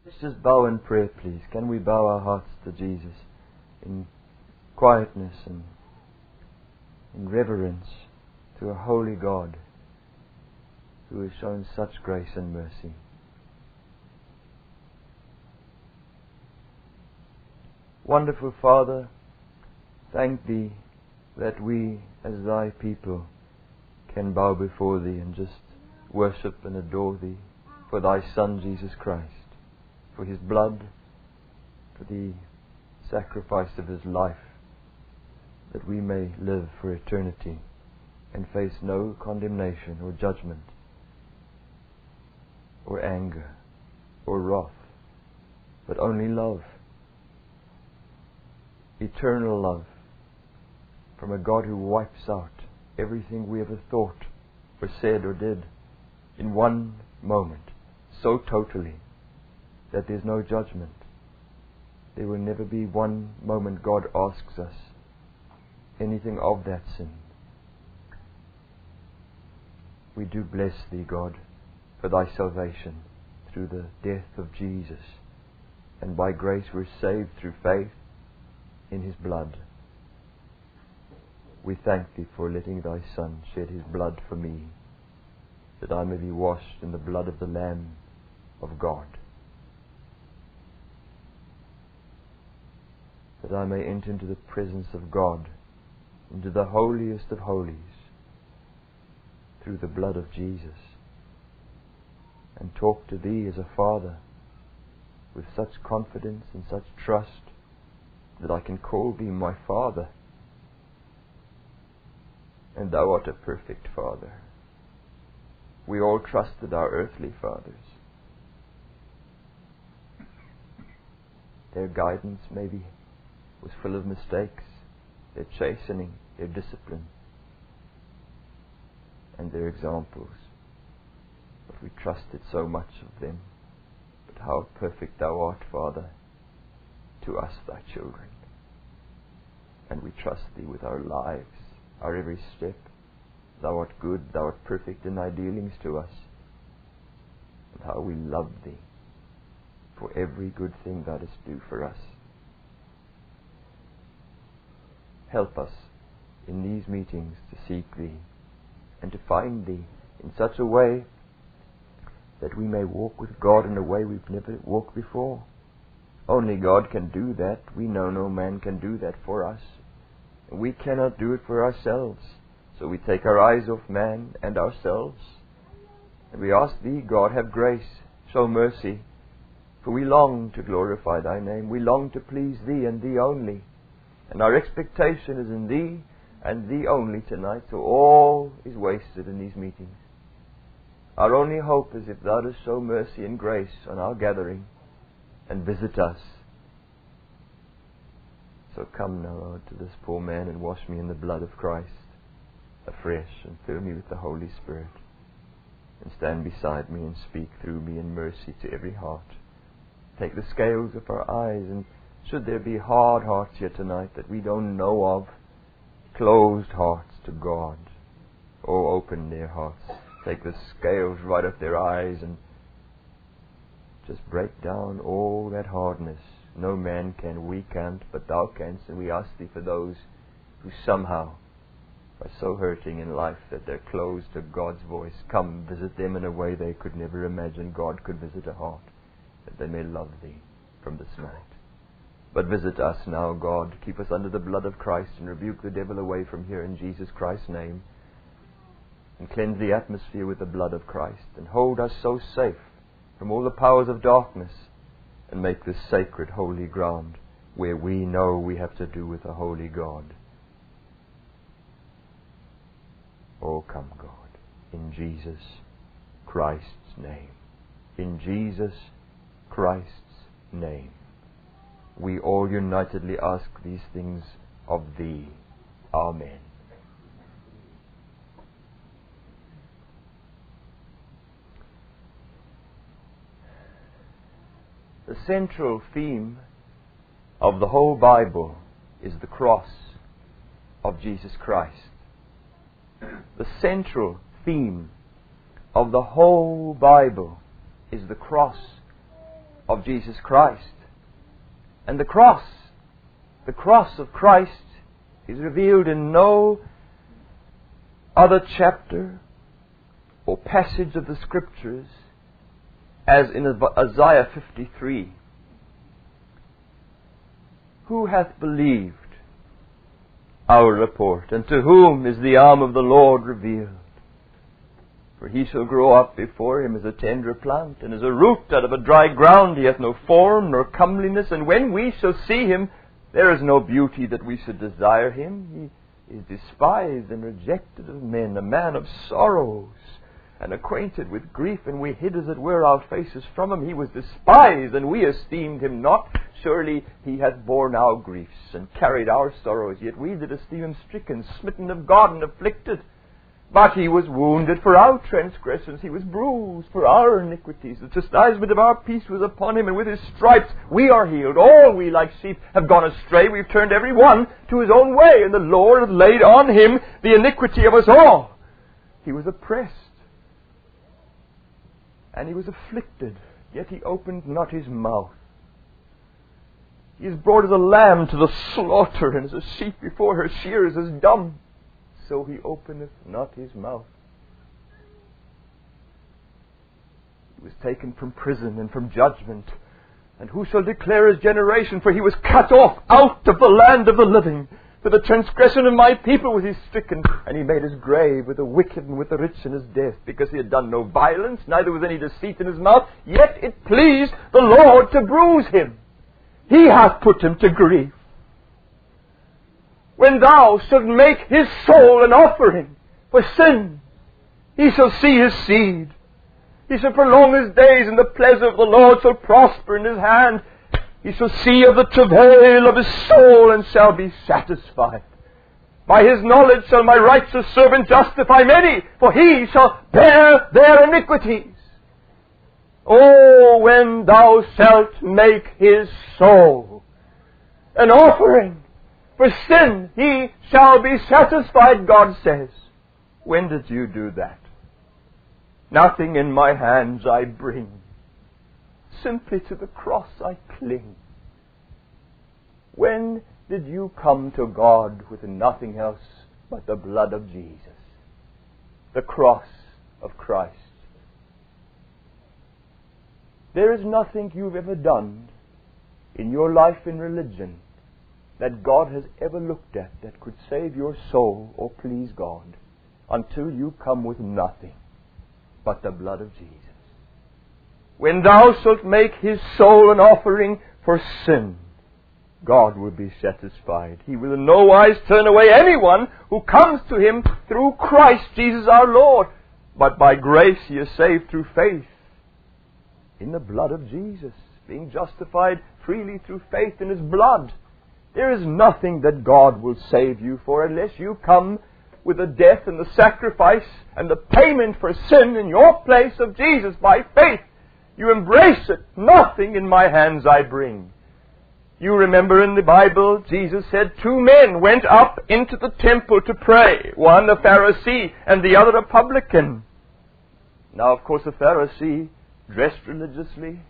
Let's just bow in prayer, please. Can we bow our hearts to Jesus in quietness and in reverence to a holy God who has shown such grace and mercy. Wonderful Father, thank Thee that we as Thy people can bow before Thee and just worship and adore Thee for Thy Son Jesus Christ, for His blood, for the sacrifice of His life, that we may live for eternity and face no condemnation or judgment or anger or wrath, but only love, eternal love from a God who wipes out everything we ever thought or said or did in one moment, so totally that there's no judgment. There will never be one moment God asks us anything of that sin. We do bless Thee, God, for Thy salvation through the death of Jesus, and by grace we're saved through faith in His blood. We thank Thee for letting Thy Son shed His blood for me, that I may be washed in the blood of the Lamb of God, that I may enter into the presence of God, into the holiest of holies, through the blood of Jesus, and talk to Thee as a Father with such confidence and such trust that I can call Thee my Father, and Thou art a perfect Father. We all trusted our earthly fathers. Their guidance maybe was full of mistakes, their chastening, their discipline, and their examples. But we trusted so much of them. But how perfect Thou art, Father, to us, Thy children. And we trust Thee with our lives, our every step. Thou art good, Thou art perfect in Thy dealings to us. And how we love Thee for every good thing Thou dost do for us. Help us in these meetings to seek Thee and to find Thee in such a way that we may walk with God in a way we've never walked before. Only God can do that. We know no man can do that for us. We cannot do it for ourselves. So we take our eyes off man and ourselves, and we ask Thee, God, have grace, show mercy, for we long to glorify Thy name. We long to please Thee and Thee only. And our expectation is in Thee and Thee only tonight, so all is wasted in these meetings. Our only hope is if Thou dost show mercy and grace on our gathering and visit us. So come now, Lord, to this poor man and wash me in the blood of Christ afresh, and fill me with the Holy Spirit, and stand beside me and speak through me in mercy to every heart. Take the scales of our eyes, and should there be hard hearts here tonight that we don't know of, closed hearts to God, oh, open their hearts. Take the scales right off their eyes and just break down all that hardness. No man can, we can't, but Thou canst, and we ask Thee for those who somehow are so hurting in life that they're closed to God's voice. Come, visit them in a way they could never imagine God could visit a heart, that they may love Thee from this night. But visit us now, God. Keep us under the blood of Christ and rebuke the devil away from here in Jesus Christ's name. And cleanse the atmosphere with the blood of Christ, and hold us so safe from all the powers of darkness, and make this sacred, holy ground where we know we have to do with a holy God. Oh, come, God, in Jesus Christ's name. In Jesus Christ's name. We all unitedly ask these things of Thee. Amen. The central theme of the whole Bible is the cross of Jesus Christ. The central theme of the whole Bible is the cross of Jesus Christ. And the cross of Christ is revealed in no other chapter or passage of the Scriptures as in Isaiah 53. Who hath believed our report, and to whom is the arm of the Lord revealed? For he shall grow up before him as a tender plant, and as a root out of a dry ground. He hath no form nor comeliness, and when we shall see him, there is no beauty that we should desire him. He is despised and rejected of men, a man of sorrows, and acquainted with grief, and we hid as it were our faces from him. He was despised, and we esteemed him not. Surely he hath borne our griefs, and carried our sorrows. Yet we did esteem him stricken, smitten of God, and afflicted. But he was wounded for our transgressions, he was bruised for our iniquities. The chastisement of our peace was upon him, and with his stripes we are healed. All we like sheep have gone astray. We've turned every one to his own way, and the Lord hath laid on him the iniquity of us all. He was oppressed, and he was afflicted, yet he opened not his mouth. He is brought as a lamb to the slaughter, and as a sheep before her shearers is dumb, so he openeth not his mouth. He was taken from prison and from judgment. And who shall declare his generation? For he was cut off out of the land of the living. For the transgression of my people was he stricken. And he made his grave with the wicked and with the rich in his death, because he had done no violence, neither was any deceit in his mouth. Yet it pleased the Lord to bruise him. He hath put him to grief. When thou shalt make his soul an offering for sin, he shall see his seed. He shall prolong his days, and the pleasure of the Lord shall prosper in his hand. He shall see of the travail of his soul, and shall be satisfied. By his knowledge shall my righteous servant justify many, for he shall bear their iniquities. Oh, when thou shalt make his soul an offering for sin, he shall be satisfied, God says. When did you do that? Nothing in my hands I bring. Simply to the cross I cling. When did you come to God with nothing else but the blood of Jesus? The cross of Christ. There is nothing you've ever done in your life in religion that God has ever looked at that could save your soul or please God, until you come with nothing but the blood of Jesus. When thou shalt make his soul an offering for sin, God will be satisfied. He will in no wise turn away anyone who comes to him through Christ Jesus our Lord. But by grace ye are saved through faith in the blood of Jesus, being justified freely through faith in his blood. There is nothing that God will save you for unless you come with the death and the sacrifice and the payment for sin in your place of Jesus by faith. You embrace it. Nothing in my hands I bring. You remember in the Bible, Jesus said 2 men went up into the temple to pray. One a Pharisee and the other a publican. Now, of course, a Pharisee dressed religiously.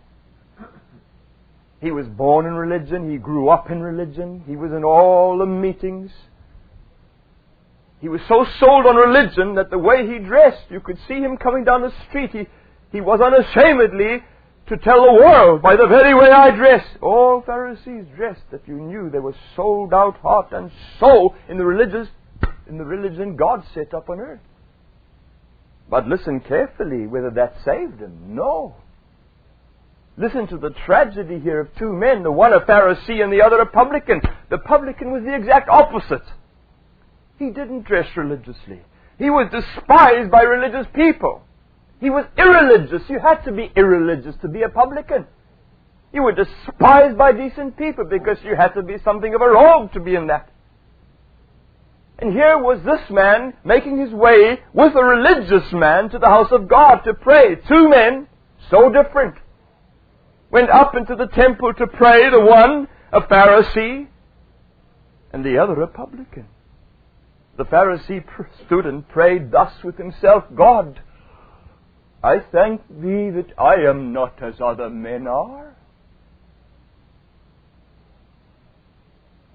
He was born in religion. He grew up in religion. He was in all the meetings. He was so sold on religion that the way he dressed, you could see him coming down the street. He was unashamedly to tell the world, by the very way I dress. All Pharisees dressed that you knew they were sold out heart and soul in the religion God set up on earth. But listen carefully whether that saved him. No. Listen to the tragedy here of 2 men, the one a Pharisee and the other a publican. The publican was the exact opposite. He didn't dress religiously. He was despised by religious people. He was irreligious. You had to be irreligious to be a publican. You were despised by decent people because you had to be something of a rogue to be in that. And here was this man making his way with a religious man to the house of God to pray. 2 men, so different, went up into the temple to pray, the one a Pharisee and the other a publican. The Pharisee stood and prayed thus with himself, God, I thank thee that I am not as other men are,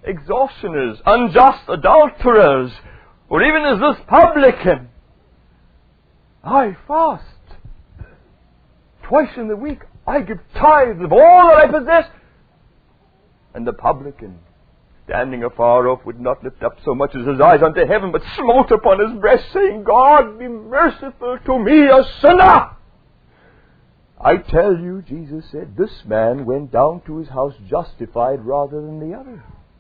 extortioners, unjust adulterers, or even as this publican. I fast. Twice in the week I give tithes of all that I possess. And the publican, standing afar off, would not lift up so much as his eyes unto heaven, but smote upon his breast, saying, God, be merciful to me, a sinner. I tell you, Jesus said, this man went down to his house justified rather than the other.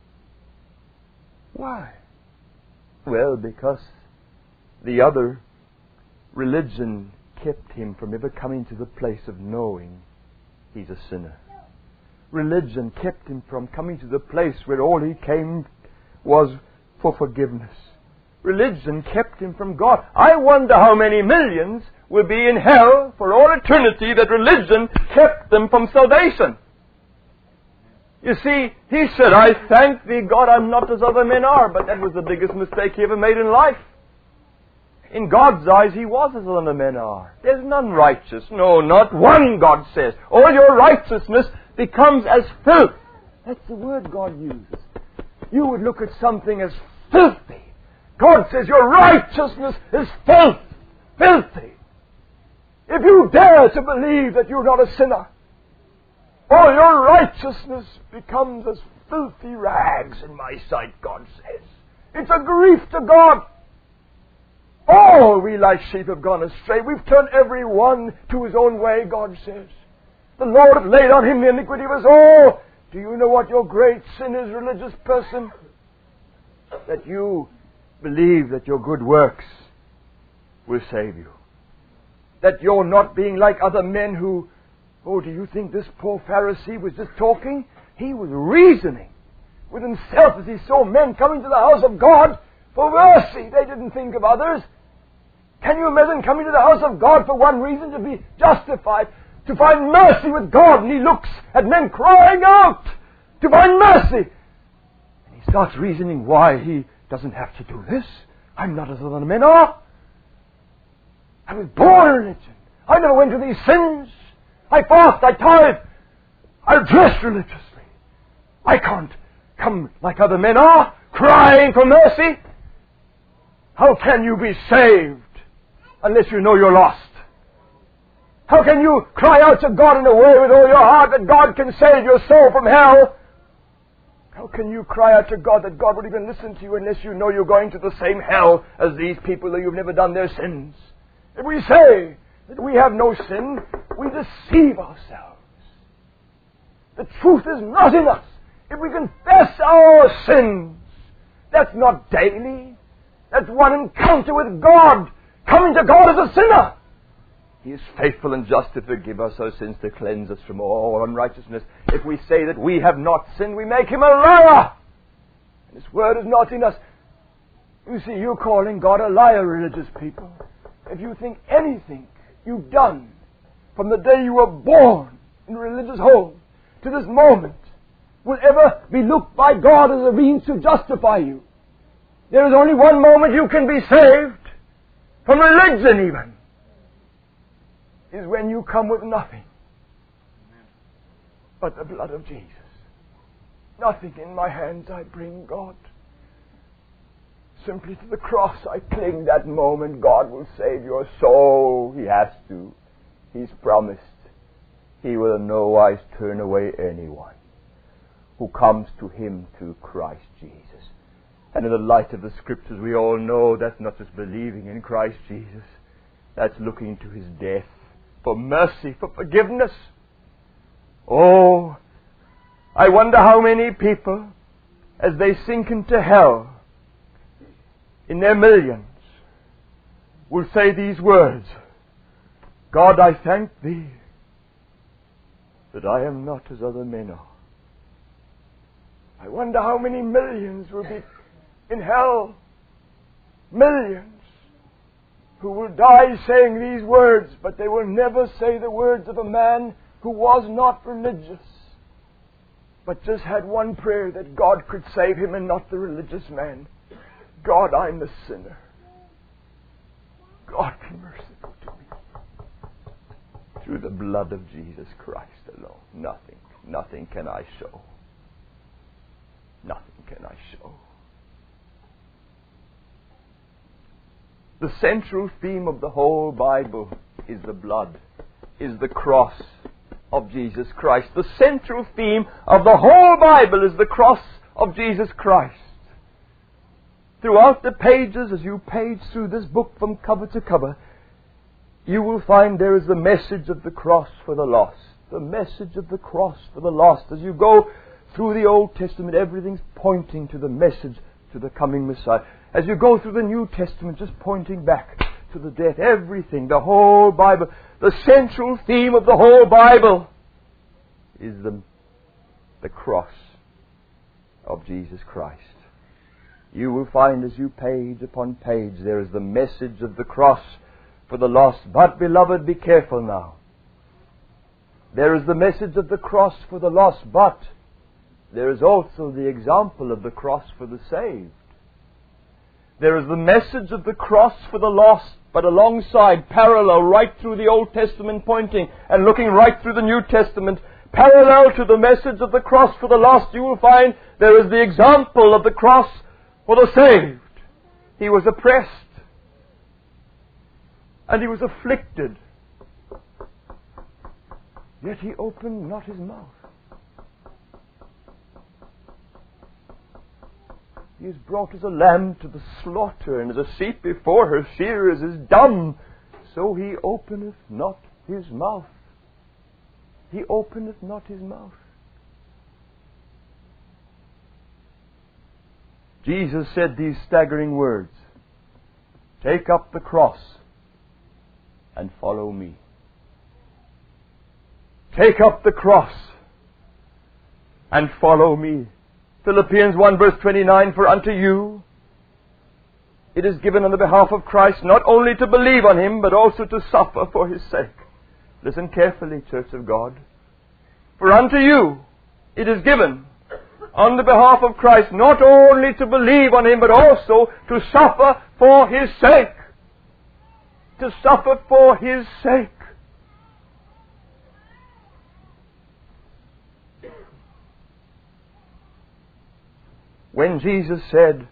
Why? Well, because the other, religion, kept him from ever coming to the place of knowing he's a sinner. Religion kept him from coming to the place where all he came was for forgiveness. Religion kept him from God. I wonder how many millions will be in hell for all eternity that religion kept them from salvation. You see, he said, I thank thee, God, I'm not as other men are. But that was the biggest mistake he ever made in life. In God's eyes, he was as other men are. There's none righteous. No, not one, God says. All your righteousness becomes as filth. That's the word God uses. You would look at something as filthy. God says your righteousness is filth. Filthy. If you dare to believe that you're not a sinner, all your righteousness becomes as filthy rags in my sight, God says. It's a grief to God. All we like sheep have gone astray. We've turned every one to his own way, God says. The Lord hath laid on him the iniquity of us all. Do you know what your great sin is, religious person? That you believe that your good works will save you. That you're not being like other men who, oh, do you think this poor Pharisee was just talking? He was reasoning with himself as he saw men coming to the house of God for mercy. They didn't think of others. Can you imagine coming to the house of God for one reason, to be justified, to find mercy with God? And he looks at men crying out to find mercy. And he starts reasoning why he doesn't have to do this. I'm not as other men are. I was born in religion. I never went to these sins. I fast, I tithe, I dress religiously. I can't come like other men are, crying for mercy. How can you be saved unless you know you're lost? How can you cry out to God in a way with all your heart that God can save your soul from hell? How can you cry out to God that God would even listen to you unless you know you're going to the same hell as these people that you've never done their sins? If we say that we have no sin, we deceive ourselves. The truth is not in us. If we confess our sins, that's not daily. That's one encounter with God. Coming to God as a sinner. He is faithful and just to forgive us our sins, to cleanse us from all unrighteousness. If we say that we have not sinned, we make him a liar. And his word is not in us. You see, you're calling God a liar, religious people. If you think anything you've done from the day you were born in a religious home to this moment will ever be looked by God as a means to justify you, there is only one moment you can be saved from religion even, is when you come with nothing but the blood of Jesus. Nothing in my hands I bring, God. Simply to the cross I cling. That moment God will save your soul. He has to. He's promised. He will in no wise turn away anyone who comes to him through Christ Jesus. And in the light of the Scriptures, we all know that's not just believing in Christ Jesus. That's looking to his death for mercy, for forgiveness. Oh, I wonder how many people, as they sink into hell, in their millions, will say these words, God, I thank thee that I am not as other men are. I wonder how many millions will be in hell, millions, who will die saying these words, but they will never say the words of a man who was not religious, but just had one prayer that God could save him and not the religious man. God, I'm a sinner. God, be merciful to me. Through the blood of Jesus Christ alone. Nothing can I show. nothing can I show. The central theme of the whole Bible is the blood, is the cross of Jesus Christ. The central theme of the whole Bible is the cross of Jesus Christ. Throughout the pages, as you page through this book from cover to cover, you will find there is the message of the cross for the lost. The message of the cross for the lost. As you go through the Old Testament, everything's pointing to the message to the coming Messiah. As you go through the New Testament, just pointing back to the death. Everything, the whole Bible. The central theme of the whole Bible is the cross of Jesus Christ. You will find as you page upon page, there is the message of the cross for the lost. But, beloved, be careful now. There is the message of the cross for the lost, but there is also the example of the cross for the saved. There is the message of the cross for the lost, but alongside, parallel, right through the Old Testament pointing and looking right through the New Testament, parallel to the message of the cross for the lost, you will find there is the example of the cross for the saved. He was oppressed, and he was afflicted, yet he opened not his mouth. He is brought as a lamb to the slaughter, and as a sheep before her shearers is dumb, so he openeth not his mouth. He openeth not his mouth. Jesus said these staggering words, "Take up the cross and follow me." Take up the cross and follow me. Philippians 1 verse 29, "For unto you it is given on the behalf of Christ not only to believe on Him, but also to suffer for His sake." Listen carefully, Church of God. For unto you it is given on the behalf of Christ not only to believe on Him, but also to suffer for His sake. To suffer for His sake. When Jesus said,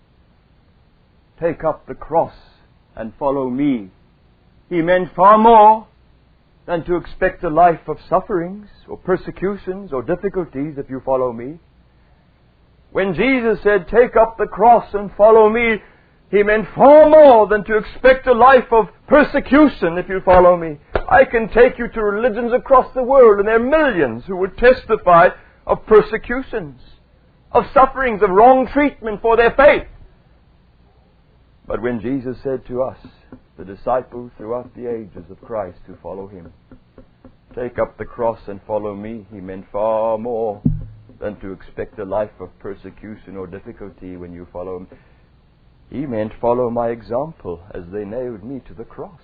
"Take up the cross and follow me," He meant far more than to expect a life of sufferings or persecutions or difficulties if you follow me. When Jesus said, "Take up the cross and follow me," He meant far more than to expect a life of persecution if you follow me. I can take you to religions across the world, and there are millions who would testify of persecutions, of sufferings, of wrong treatment for their faith. But when Jesus said to us, the disciples throughout the ages of Christ who follow Him, "Take up the cross and follow me," He meant far more than to expect a life of persecution or difficulty when you follow Him. He meant follow my example as they nailed me to the cross.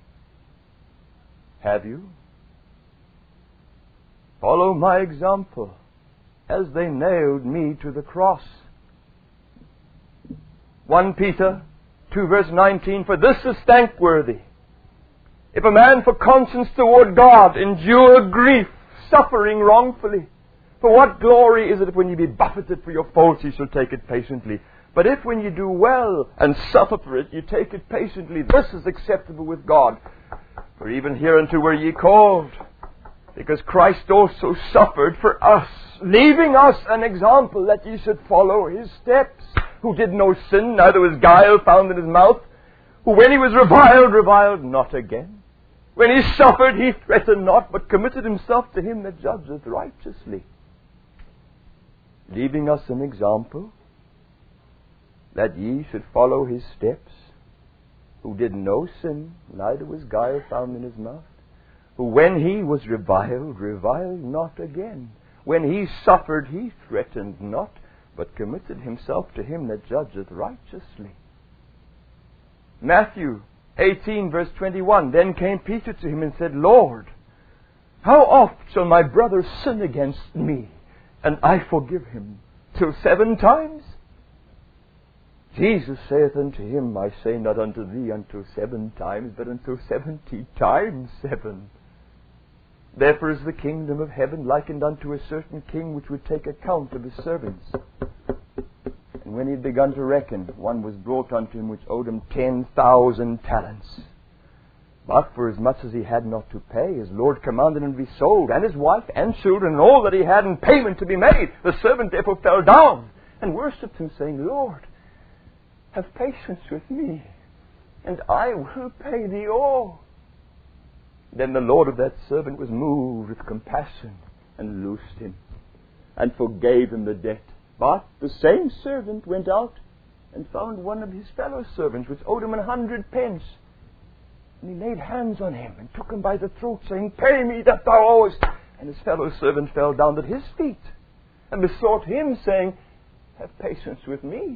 Have you? Follow my example as they nailed me to the cross. 1 Peter 2 verse 19, "For this is thankworthy, if a man for conscience toward God endure grief, suffering wrongfully. For what glory is it if when you be buffeted for your faults, you shall take it patiently? But if when you do well and suffer for it, you take it patiently, this is acceptable with God. For even hereunto were ye called, because Christ also suffered for us, leaving us an example that ye should follow His steps, who did no sin, neither was guile found in His mouth, who when He was reviled, reviled not again. When He suffered, He threatened not, but committed Himself to Him that judgeth righteously." Leaving us an example that ye should follow His steps, who did no sin, neither was guile found in His mouth, who when He was reviled, reviled not again. When He suffered, He threatened not, but committed Himself to Him that judgeth righteously. Matthew 18 verse 21, "Then came Peter to Him and said, Lord, how oft shall my brother sin against me, and I forgive him? Till 7 times? Jesus saith unto him, I say not unto thee until 7 times, but until 70 times 7. Therefore is the kingdom of heaven likened unto a certain king which would take account of his servants. And when he had begun to reckon, one was brought unto him which owed him 10,000 talents. But for as much as he had not to pay, his Lord commanded him to be sold, and his wife and children, and all that he had in payment to be made. The servant therefore fell down and worshipped him, saying, Lord, have patience with me, and I will pay thee all. Then the Lord of that servant was moved with compassion, and loosed him, and forgave him the debt. But the same servant went out, and found one of his fellow servants, which owed him 100 pence. And he laid hands on him, and took him by the throat, saying, Pay me that thou owest. And his fellow servant fell down at his feet, and besought him, saying, Have patience with me,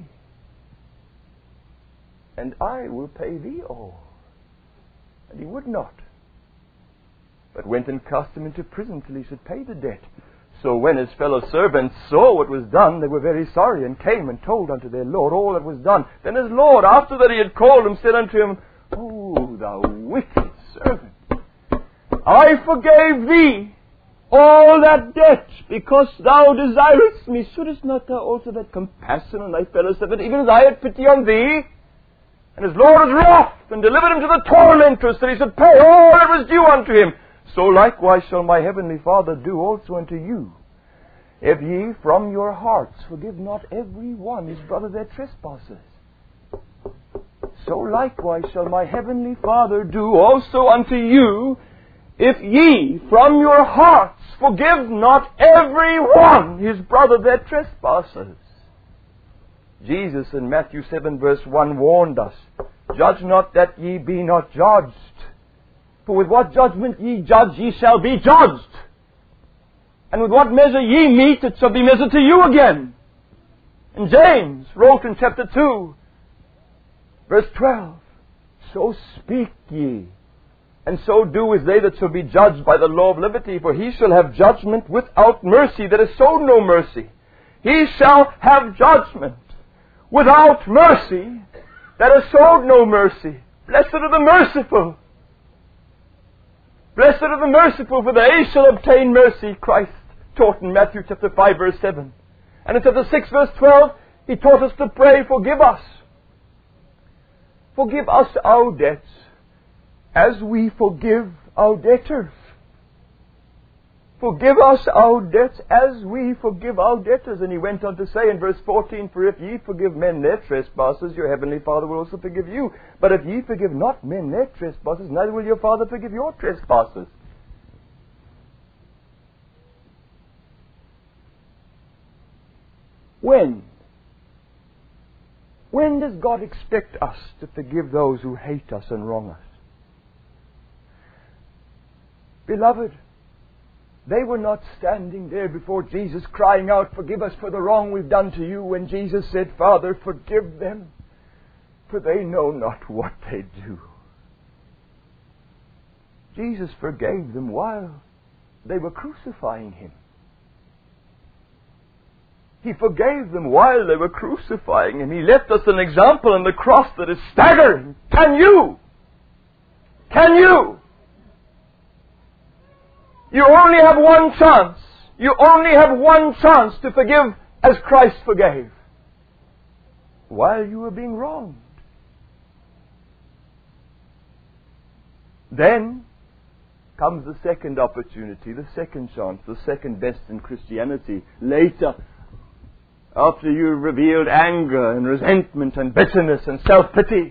and I will pay thee all. And he would not, but went and cast him into prison till he should pay the debt. So when his fellow servants saw what was done, they were very sorry, and came and told unto their Lord all that was done. Then his Lord, after that he had called him, said unto him, O thou wicked servant, I forgave thee all that debt, because thou desirest me. Shouldest not thou also have compassion on thy fellow servant, even as I had pity on thee? And his Lord was wroth, and delivered him to the tormentors, that he should pay all that was due unto him. So likewise shall my heavenly Father do also unto you, if ye from your hearts forgive not every one his brother their trespasses. So likewise shall my heavenly Father do also unto you, if ye from your hearts forgive not every one his brother their trespasses. Jesus in Matthew 7 verse 1 warned us, Judge not that ye be not judged. For with what judgment ye judge, ye shall be judged. And with what measure ye mete, it shall be measured to you again. And James wrote in chapter 2, verse 12, So speak ye, and so do as they that shall be judged by the law of liberty, for he shall have judgment without mercy that has showed no mercy. He shall have judgment without mercy that has showed no mercy. Blessed are the merciful. Blessed are the merciful, for they shall obtain mercy, Christ taught in Matthew chapter 5 verse 7. And in chapter 6 verse 12, he taught us to pray, Forgive us. Forgive us our debts, as we forgive our debtors. Forgive us our debts, as we forgive our debtors. And he went on to say in verse 14, For if ye forgive men their trespasses, your heavenly Father will also forgive you. But if ye forgive not men their trespasses, neither will your Father forgive your trespasses. When does God expect us to forgive those who hate us and wrong us? Beloved, they were not standing there before Jesus crying out, Forgive us for the wrong we've done to you, when Jesus said, Father, forgive them, for they know not what they do. Jesus forgave them while they were crucifying Him. He forgave them while they were crucifying Him. He left us an example on the cross that is staggering. Can you? You only have one chance. You only have one chance to forgive as Christ forgave, while you were being wronged. Then comes the second opportunity, the second chance, the second best in Christianity. Later, after you've revealed anger and resentment and bitterness and self-pity,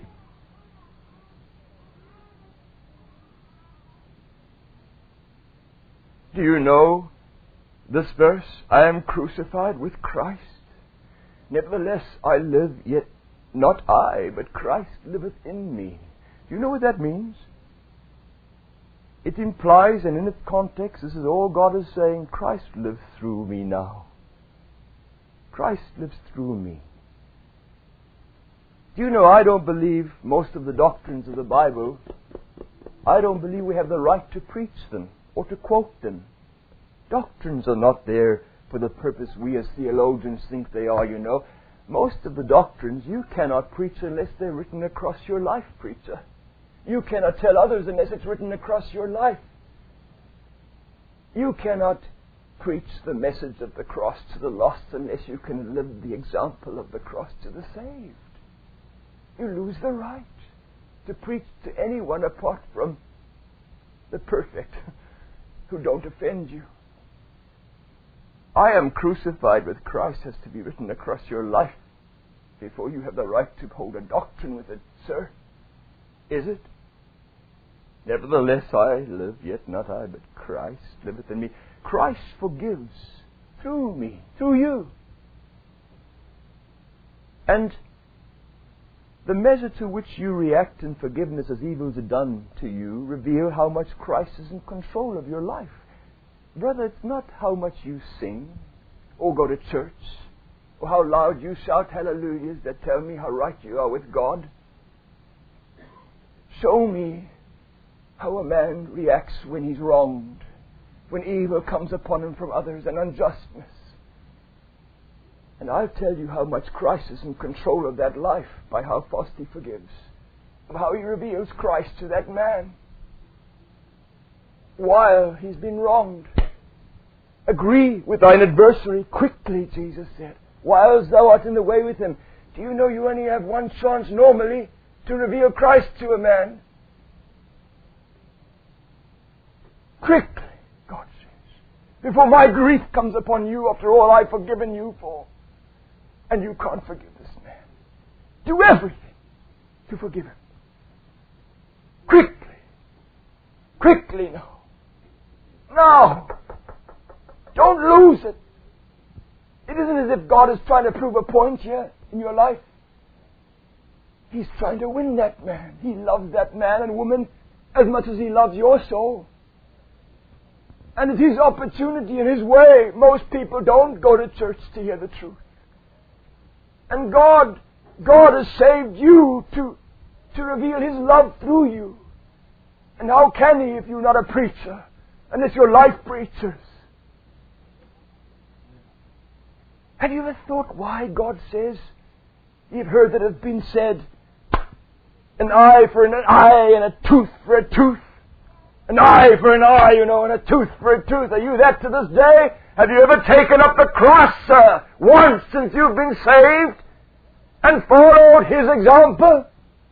do you know this verse? I am crucified with Christ. Nevertheless I live, yet not I, but Christ liveth in me. Do you know what that means? It implies, and in its context, this is all God is saying, Christ lives through me now. Christ lives through me. Do you know, I don't believe most of the doctrines of the Bible, I don't believe we have the right to preach them or to quote them. Doctrines are not there for the purpose we as theologians think they are, you know. Most of the doctrines you cannot preach unless they're written across your life, preacher. You cannot tell others unless it's written across your life. You cannot preach the message of the cross to the lost unless you can live the example of the cross to the saved. You lose the right to preach to anyone apart from the perfect who don't offend you. I am crucified with Christ has to be written across your life before you have the right to hold a doctrine with it, sir. Is it? Nevertheless I live, yet not I, but Christ liveth in me. Christ forgives through me, through you. And the measure to which you react in forgiveness as evils are done to you reveal how much Christ is in control of your life. Brother, it's not how much you sing or go to church or how loud you shout hallelujahs that tell me how right you are with God. Show me how a man reacts when he's wronged, when evil comes upon him from others and unjustness. And I'll tell you how much Christ is in control of that life by how fast he forgives, of how he reveals Christ to that man while he's been wronged. Agree with thine adversary quickly, Jesus said, whilst thou art in the way with him. Do you know you only have one chance normally to reveal Christ to a man? Quickly, God says, before my grief comes upon you after all I've forgiven you for. And you can't forgive this man. Do everything to forgive him. Quickly. Quickly now. Now. Don't lose it. It isn't as if God is trying to prove a point here in your life. He's trying to win that man. He loves that man and woman as much as he loves your soul. And it's his opportunity and his way. Most people don't go to church to hear the truth. And God has saved you to reveal His love through you. And how can He if you're not a preacher? Unless you're life preachers. Have you ever thought why God says, you've heard that it has been said, an eye for an eye and a tooth for a tooth. An eye for an eye, and a tooth for a tooth. Are you that to this day? Have you ever taken up the cross, once since you've been saved and followed His example?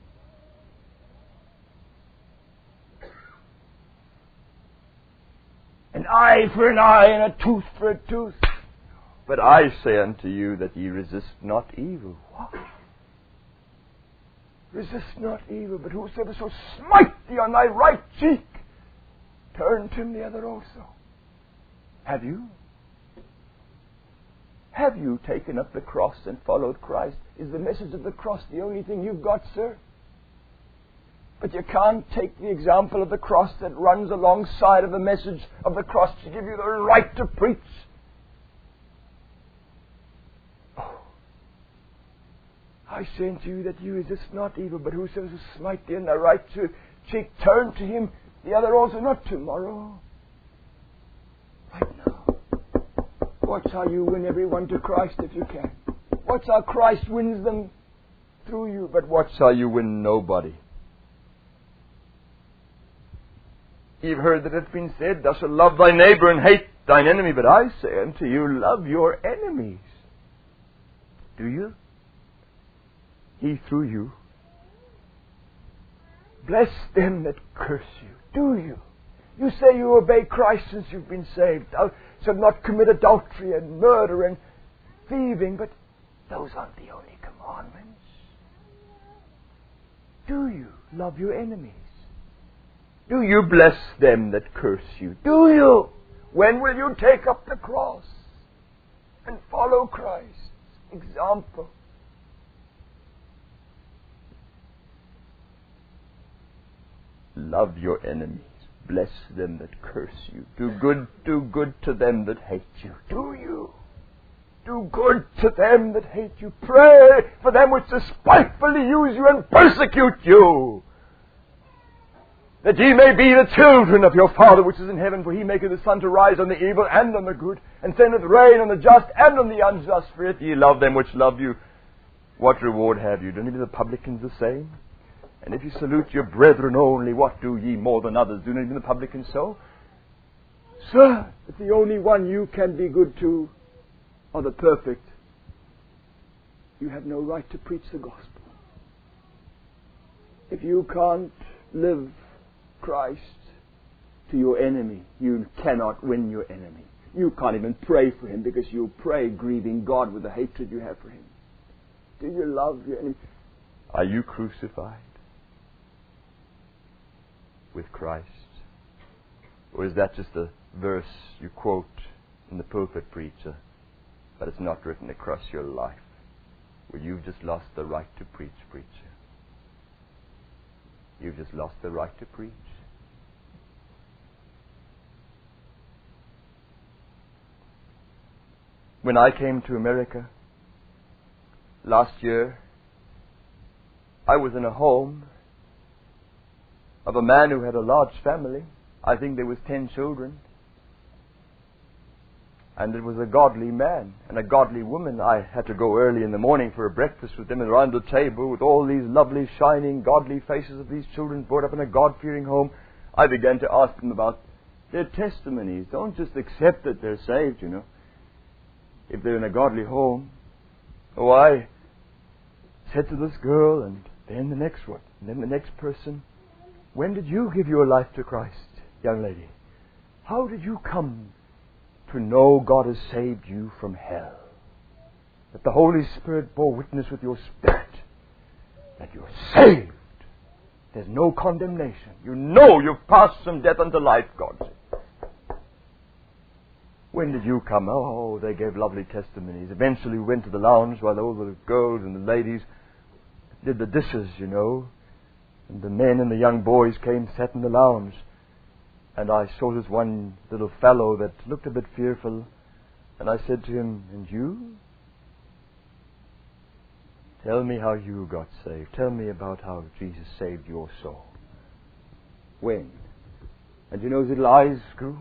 An eye for an eye and a tooth for a tooth. But I say unto you that ye resist not evil. What? Resist not evil, but whosoever shall smite thee on thy right cheek, turn to him the other also. Have you? Have you taken up the cross and followed Christ? Is the message of the cross the only thing you've got, sir? But you can't take the example of the cross that runs alongside of the message of the cross to give you the right to preach. Oh. I say unto you that you resist not evil, but whosoever shall smite thee on thy right cheek, turn to him the other also, not tomorrow. Right now. Watch how you win everyone to Christ if you can. Watch how Christ wins them through you, but watch how you win nobody. You've heard that it's been said, thou shalt love thy neighbor and hate thine enemy, but I say unto you, love your enemies. Do you? He through you. Bless them that curse you. Do you? You say you obey Christ since you've been saved. Thou shalt not commit adultery and murder and thieving, but those aren't the only commandments. Do you love your enemies? Do you bless them that curse you? Do you? When will you take up the cross and follow Christ's example? Love your enemies. Bless them that curse you. Do good to them that hate you. Do you? Do good to them that hate you. Pray for them which despitefully use you and persecute you, that ye may be the children of your Father which is in heaven. For He maketh the sun to rise on the evil and on the good, and sendeth rain on the just and on the unjust. For if ye love them which love you, what reward have you? Don't even the publicans the same? And if you salute your brethren only, what do ye more than others? Do not even the publicans so? Sir, if the only one you can be good to are the perfect, you have no right to preach the gospel. If you can't live Christ to your enemy, you cannot win your enemy. You can't even pray for him, because you pray grieving God with the hatred you have for him. Do you love your enemy? Are you crucified with Christ? Or is that just a verse you quote in the pulpit, preacher, but it's not written across your life, where you've just lost the right to preach, preacher? You've just lost the right to preach. When I came to America last year, I was in a home of a man who had a large family. I think there was 10 children. And it was a godly man and a godly woman. I had to go early in the morning for a breakfast with them, and around the table with all these lovely, shining, godly faces of these children brought up in a God-fearing home, I began to ask them about their testimonies. Don't just accept that they're saved, you know, if they're in a godly home. Oh, I said to this girl, and then the next one, and then the next person, when did you give your life to Christ, young lady? How did you come to know God has saved you from hell? That the Holy Spirit bore witness with your spirit that you're saved. There's no condemnation. You know you've passed from death unto life, God said. When did you come? Oh, they gave lovely testimonies. Eventually we went to the lounge while all the girls and the ladies did the dishes, you know. And the men and the young boys came, sat in the lounge. And I saw this one little fellow that looked a bit fearful. And I said to him, and you? Tell me how you got saved. Tell me about how Jesus saved your soul. When? And you know, his little eyes grew.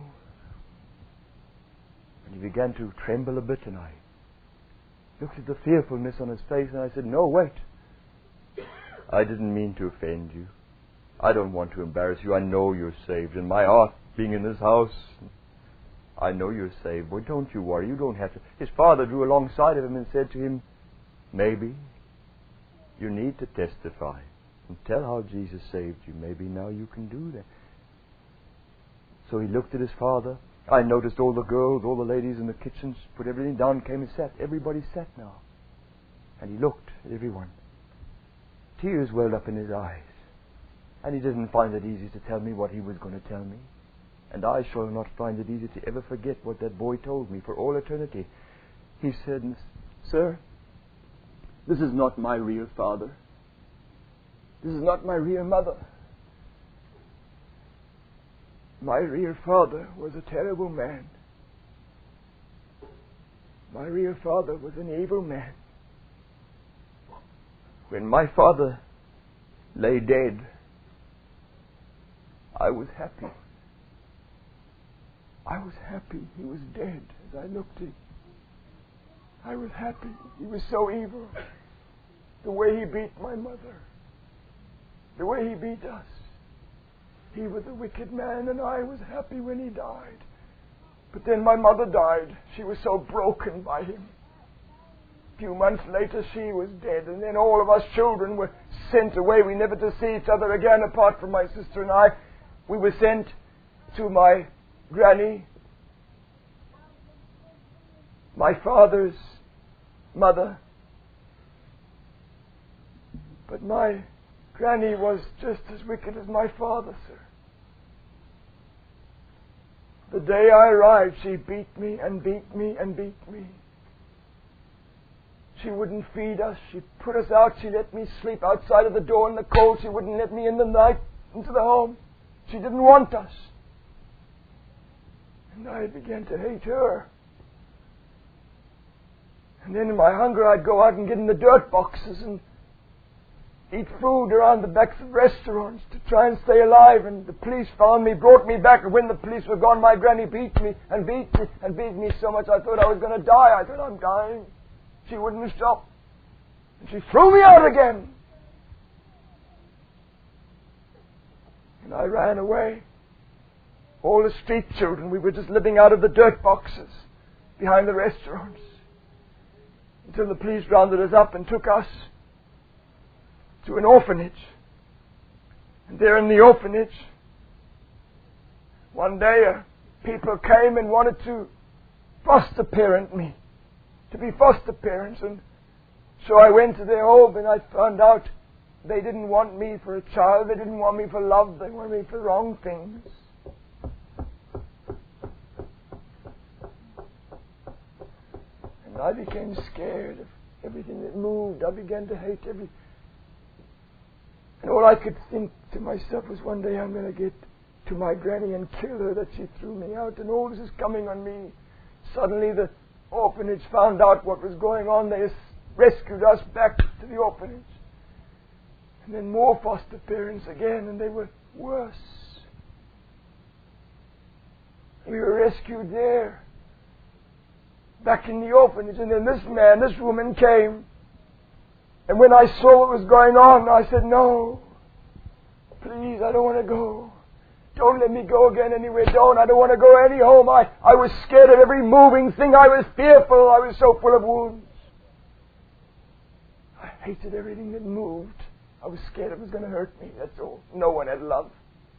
And he began to tremble a bit, and I looked at the fearfulness on his face, and I said, no, wait. I didn't mean to offend you. I don't want to embarrass you. I know you're saved. And my heart being in this house, I know you're saved. Boy, don't you worry. You don't have to. His father drew alongside of him and said to him, maybe you need to testify and tell how Jesus saved you. Maybe now you can do that. So he looked at his father. I noticed all the girls, all the ladies in the kitchens, put everything down, came and sat. Everybody sat now. And he looked at everyone. Tears welled up in his eyes. And he didn't find it easy to tell me what he was going to tell me. And I shall not find it easy to ever forget what that boy told me for all eternity. He said, sir, this is not my real father. This is not my real mother. My real father was a terrible man. My real father was an evil man. When my father lay dead, I was happy. I was happy he was dead as I looked at him. I was happy. He was so evil. The way he beat my mother. The way he beat us. He was a wicked man, and I was happy when he died. But then my mother died. She was so broken by him. A few months later, she was dead, and then all of us children were sent away. We never to see each other again, apart from my sister and I. We were sent to my granny, my father's mother. But my granny was just as wicked as my father, sir. The day I arrived, she beat me and beat me and beat me. She wouldn't feed us. She put us out. She let me sleep outside of the door in the cold. She wouldn't let me in the night into the home. She didn't want us. And I began to hate her. And then in my hunger, I'd go out and get in the dirt boxes and eat food around the backs of restaurants to try and stay alive. And the police found me, brought me back. And when the police were gone, my granny beat me and beat me and beat me so much I thought I was going to die. I thought, I'm dying. She wouldn't stop. And she threw me out again. And I ran away. all the street children. We were just living out of the dirt boxes behind the restaurants until the police rounded us up and took us to an orphanage. And there in the orphanage, one day people came and wanted to foster parent me, to be foster parents. And so I went to their home and I found out they didn't want me for a child. They didn't want me for love. They wanted me for wrong things. And I became scared of everything that moved. I began to hate everything. And all I could think to myself was, one day I'm going to get to my granny and kill her that she threw me out. And all this is coming on me. Suddenly the orphanage found out what was going on. They rescued us back to the orphanage. And then more foster parents again, and they were worse. We were rescued there, back in the orphanage. And then this woman came. And when I saw what was going on, I said, no, please, I don't want to go. Don't let me go again anywhere. I don't want to go any home. I was scared of every moving thing. I was fearful. I was so full of wounds. I hated everything that moved. I was scared it was going to hurt me. That's all. No one had love.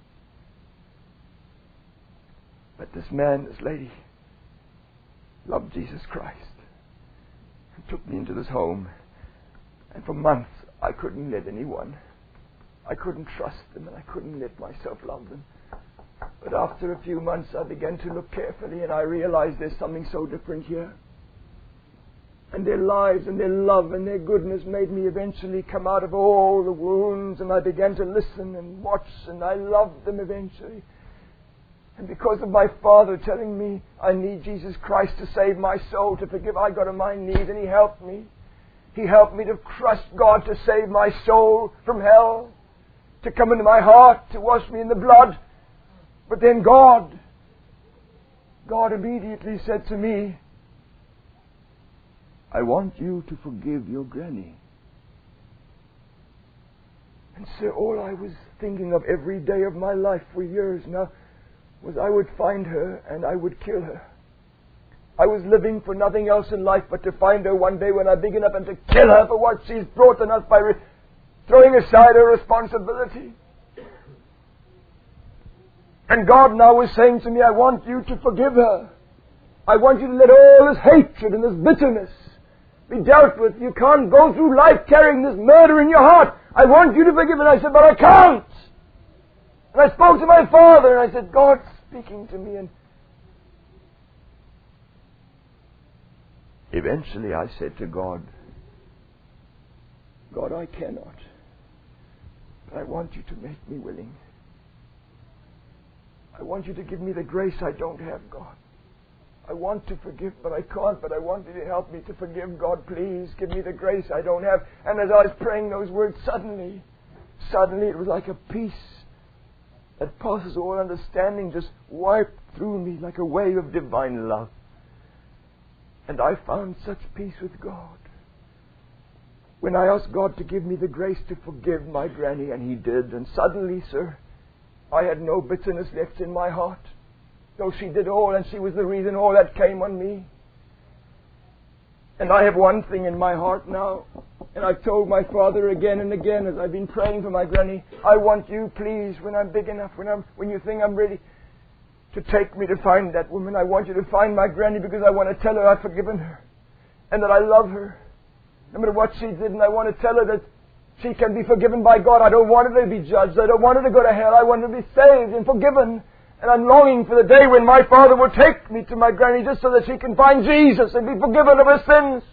But this man, this lady, loved Jesus Christ and took me into this home. And for months, I couldn't let anyone. I couldn't trust them, and I couldn't let myself love them. But after a few months, I began to look carefully, and I realized there's something so different here. And their lives and their love and their goodness made me eventually come out of all the wounds, and I began to listen and watch, and I loved them eventually. And because of my father telling me I need Jesus Christ to save my soul, to forgive, I got on my knees, and he helped me. He helped me to trust God to save my soul from hell, to come into my heart, to wash me in the blood. But then God immediately said to me, I want you to forgive your granny. And so all I was thinking of every day of my life for years now was I would find her and I would kill her. I was living for nothing else in life but to find her one day when I begin up and to kill her for what she's brought on us by throwing aside her responsibility. And God now was saying to me, I want you to forgive her. I want you to let all this hatred and this bitterness be dealt with. You can't go through life carrying this murder in your heart. I want you to forgive her. And I said, but I can't. And I spoke to my father and I said, God's speaking to me. And eventually I said to God, God, I cannot. But I want you to make me willing. I want you to give me the grace I don't have, God. I want to forgive, but I can't. But I want you to help me to forgive, God. Please give me the grace I don't have. And as I was praying those words, suddenly it was like a peace that passes all understanding just wiped through me like a wave of divine love. And I found such peace with God when I asked God to give me the grace to forgive my granny, and He did. And suddenly, sir, I had no bitterness left in my heart. Though she did all, and she was the reason all that came on me. And I have one thing in my heart now, and I've told my father again and again as I've been praying for my granny, I want you, please, when I'm big enough, when you think I'm ready to take me to find that woman, I want you to find my granny, because I want to tell her I've forgiven her and that I love her, no matter what she did, and I want to tell her that she can be forgiven by God. I don't want her to be judged. I don't want her to go to hell. I want her to be saved and forgiven. And I'm longing for the day when my father will take me to my granny just so that she can find Jesus and be forgiven of her sins.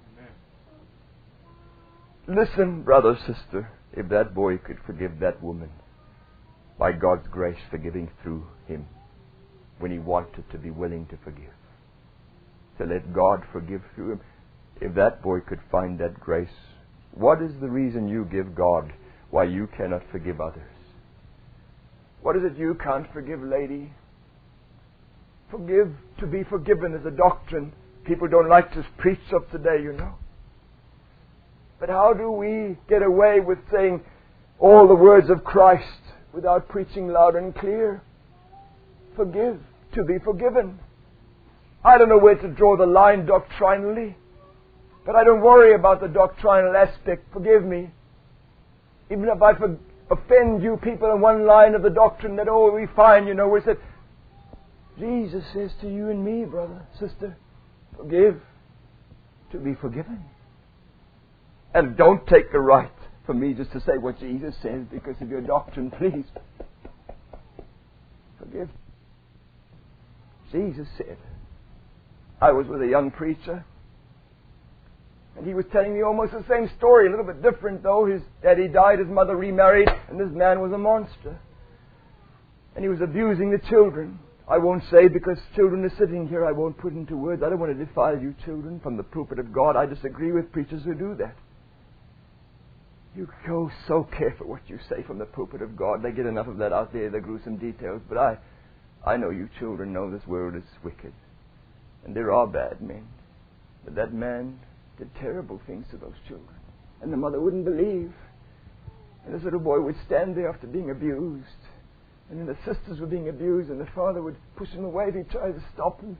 Amen. Listen, brother, sister, if that boy could forgive that woman, by God's grace forgiving through him, when he wanted to be willing to forgive, to let God forgive through him, if that boy could find that grace, what is the reason you give God why you cannot forgive others? What is it you can't forgive, lady? Forgive, to be forgiven is a doctrine people don't like to preach of today, you know. But how do we get away with saying all the words of Christ without preaching loud and clear? Forgive to be forgiven. I don't know where to draw the line doctrinally, but I don't worry about the doctrinal aspect. Forgive me. Even if I offend you people in one line of the doctrine that, we find, we said, Jesus says to you and me, brother, sister, forgive to be forgiven. And don't take the right for me just to say what Jesus says because of your doctrine, please. Forgive. Jesus said, I was with a young preacher, and he was telling me almost the same story, a little bit different though. His daddy died, his mother remarried, and this man was a monster. And he was abusing the children. I won't say because children are sitting here, I won't put into words. I don't want to defile you children from the pulpit of God. I disagree with preachers who do that. You go so careful what you say from the pulpit of God. They get enough of that out there, the gruesome details. But I know you children know this world is wicked. And there are bad men. But that man did terrible things to those children. And the mother wouldn't believe. And this little boy would stand there after being abused. And then the sisters were being abused, and the father would push him away if he tried to stop him.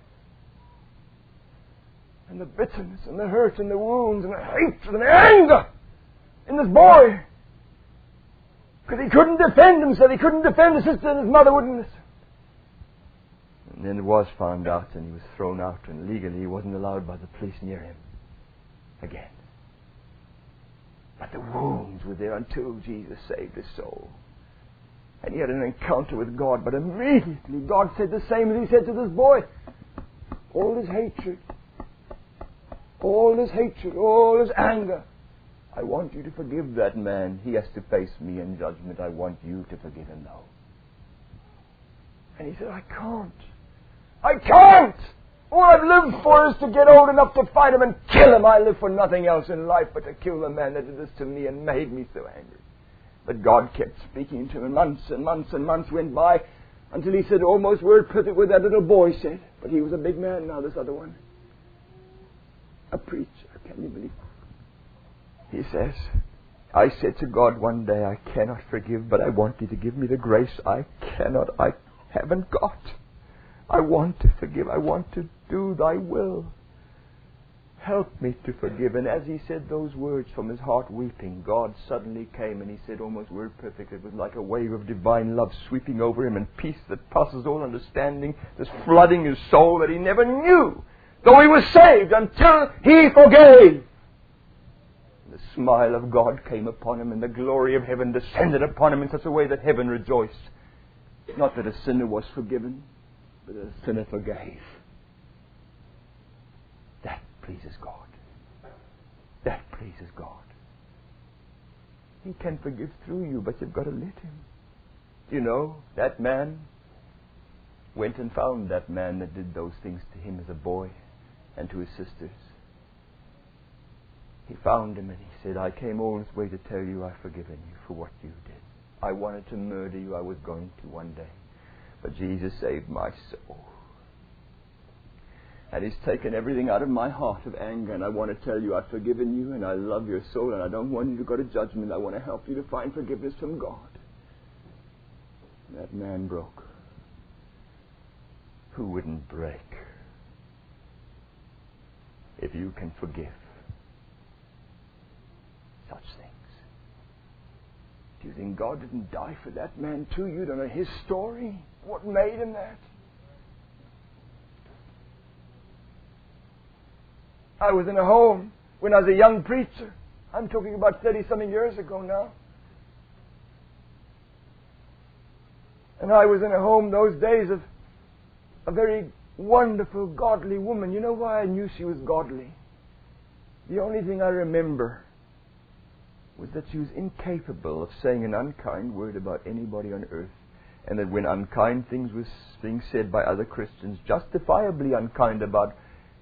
And the bitterness, and the hurt, and the wounds, and the hatred, and the anger in this boy. Because he couldn't defend himself. He couldn't defend his sister, and his mother wouldn't listen. And then it was found out, and he was thrown out, and legally he wasn't allowed by the police near him again. But the wounds were there until Jesus saved his soul. And he had an encounter with God, but immediately God said the same as he said to this boy. All his hatred, all his anger, I want you to forgive that man. He has to face me in judgment. I want you to forgive him now. And he said, I can't. All I've lived for is to get old enough to find him and kill him. I live for nothing else in life but to kill the man that did this to me and made me so angry. But God kept speaking to him, and months and months and months went by until he said almost word perfect what that little boy said. But he was a big man now, this other one. A preacher, can you believe it? He says, I said to God one day, I cannot forgive, but I want you to give me the grace I haven't got. I want to forgive. I want to do thy will. Help me to forgive. And as he said those words from his heart weeping, God suddenly came and he said almost word perfect. It was like a wave of divine love sweeping over him and peace that passes all understanding, just flooding his soul that he never knew, though he was saved, until he forgave. The smile of God came upon him and the glory of heaven descended upon him in such a way that heaven rejoiced. Not that a sinner was forgiven, but that a sinner forgave. That pleases God. That pleases God. He can forgive through you, but you've got to let him. You know, that man went and found that man that did those things to him as a boy and to his sisters. He found him and he said, I came all this way to tell you I've forgiven you for what you did. I wanted to murder you. I was going to one day. But Jesus saved my soul. And he's taken everything out of my heart of anger. And I want to tell you I've forgiven you and I love your soul. And I don't want you to go to judgment. I want to help you to find forgiveness from God. That man broke. Who wouldn't break if you can forgive such things? Do you think God didn't die for that man too? You don't know his story. What made him that? I was in a home when I was a young preacher. I'm talking about 30-something years ago now. And I was in a home those days of a very wonderful, godly woman. You know why I knew she was godly? The only thing I remember was that she was incapable of saying an unkind word about anybody on earth. And that when unkind things was being said by other Christians, justifiably unkind about,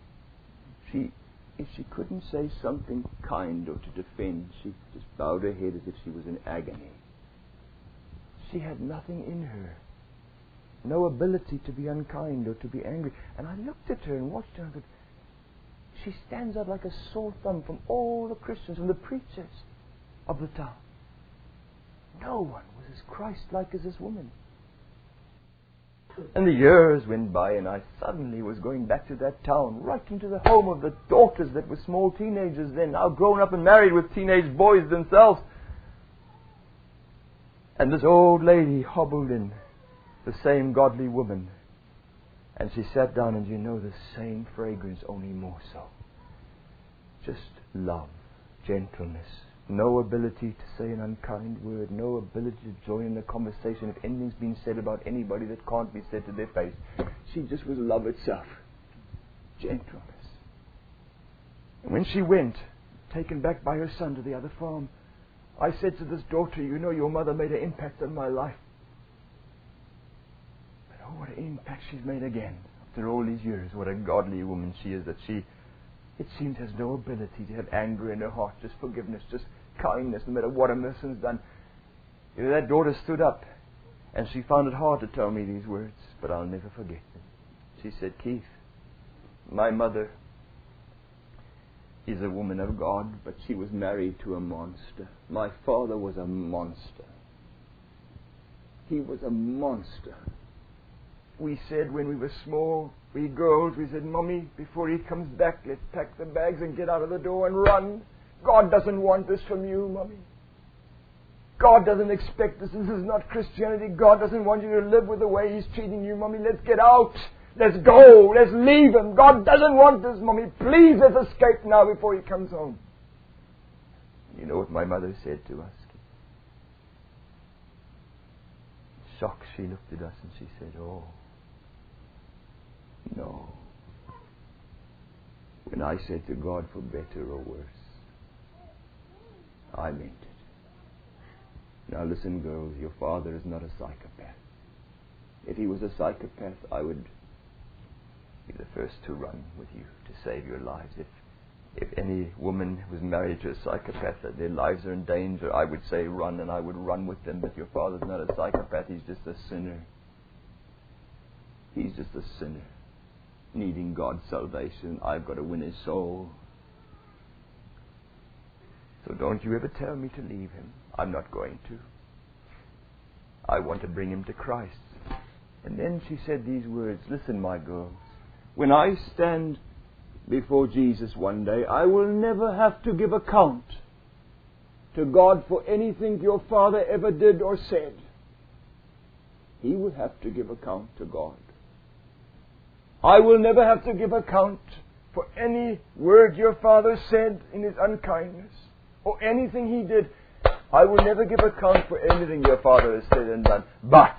if she couldn't say something kind or to defend, she just bowed her head as if she was in agony. She had nothing in her. No ability to be unkind or to be angry. And I looked at her and watched her and thought, she stands out like a sore thumb from all the Christians, from the preachers of the town. No one was as Christ-like as this woman. And the years went by, and I suddenly was going back to that town, right into the home of the daughters that were small teenagers then, now grown up and married with teenage boys themselves. And this old lady hobbled in, the same godly woman. And she sat down, and the same fragrance, only more so. Just love, gentleness, no ability to say an unkind word, no ability to join in a conversation if anything's been said about anybody that can't be said to their face. She just was love itself. Gentleness. And when she went, taken back by her son to the other farm, I said to this daughter, your mother made an impact on my life. But oh, what an impact she's made again. After all these years, what a godly woman she is, that she, it seems, has no ability to have anger in her heart, just forgiveness, just kindness, no matter what a person's done. That daughter stood up, and she found it hard to tell me these words, but I'll never forget them. She said, Keith, my mother is a woman of God, but she was married to a monster. My father was a monster. He was a monster. We said when we were small, we girls, we said, Mommy, before he comes back, let's pack the bags and get out of the door and run. God doesn't want this from you, Mommy. God doesn't expect this. This is not Christianity. God doesn't want you to live with the way He's treating you, Mommy. Let's get out. Let's go. Let's leave Him. God doesn't want this, Mommy. Please, let's escape now before He comes home. You know what my mother said to us? Shocked, she looked at us and she said, oh, no. When I said to God, for better or worse, I meant it. Now listen, girls, your father is not a psychopath. If he was a psychopath, I would be the first to run with you to save your lives. If any woman was married to a psychopath, that their lives are in danger, I would say run, and I would run with them. But your father's not a psychopath. He's just a sinner. He's just a sinner, needing God's salvation. I've got to win his soul. So don't you ever tell me to leave him. I'm not going to. I want to bring him to Christ. And then she said these words, listen, my girls, when I stand before Jesus one day, I will never have to give account to God for anything your father ever did or said. He will have to give account to God. I will never have to give account for any word your father said in his unkindness or anything he did. I will never give account for anything your father has said and done. But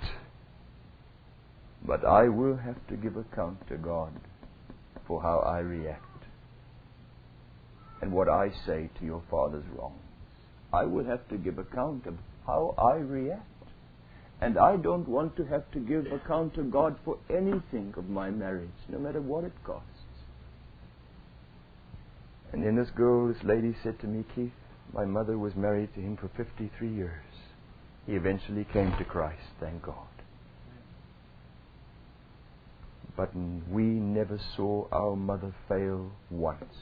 I will have to give account to God for how I react and what I say to your father's wrongs. I will have to give account of how I react. And I don't want to have to give account to God for anything of my marriage, no matter what it costs. And then this lady said to me, Keith, my mother was married to him for 53 years. He eventually came to Christ, thank God. But we never saw our mother fail once.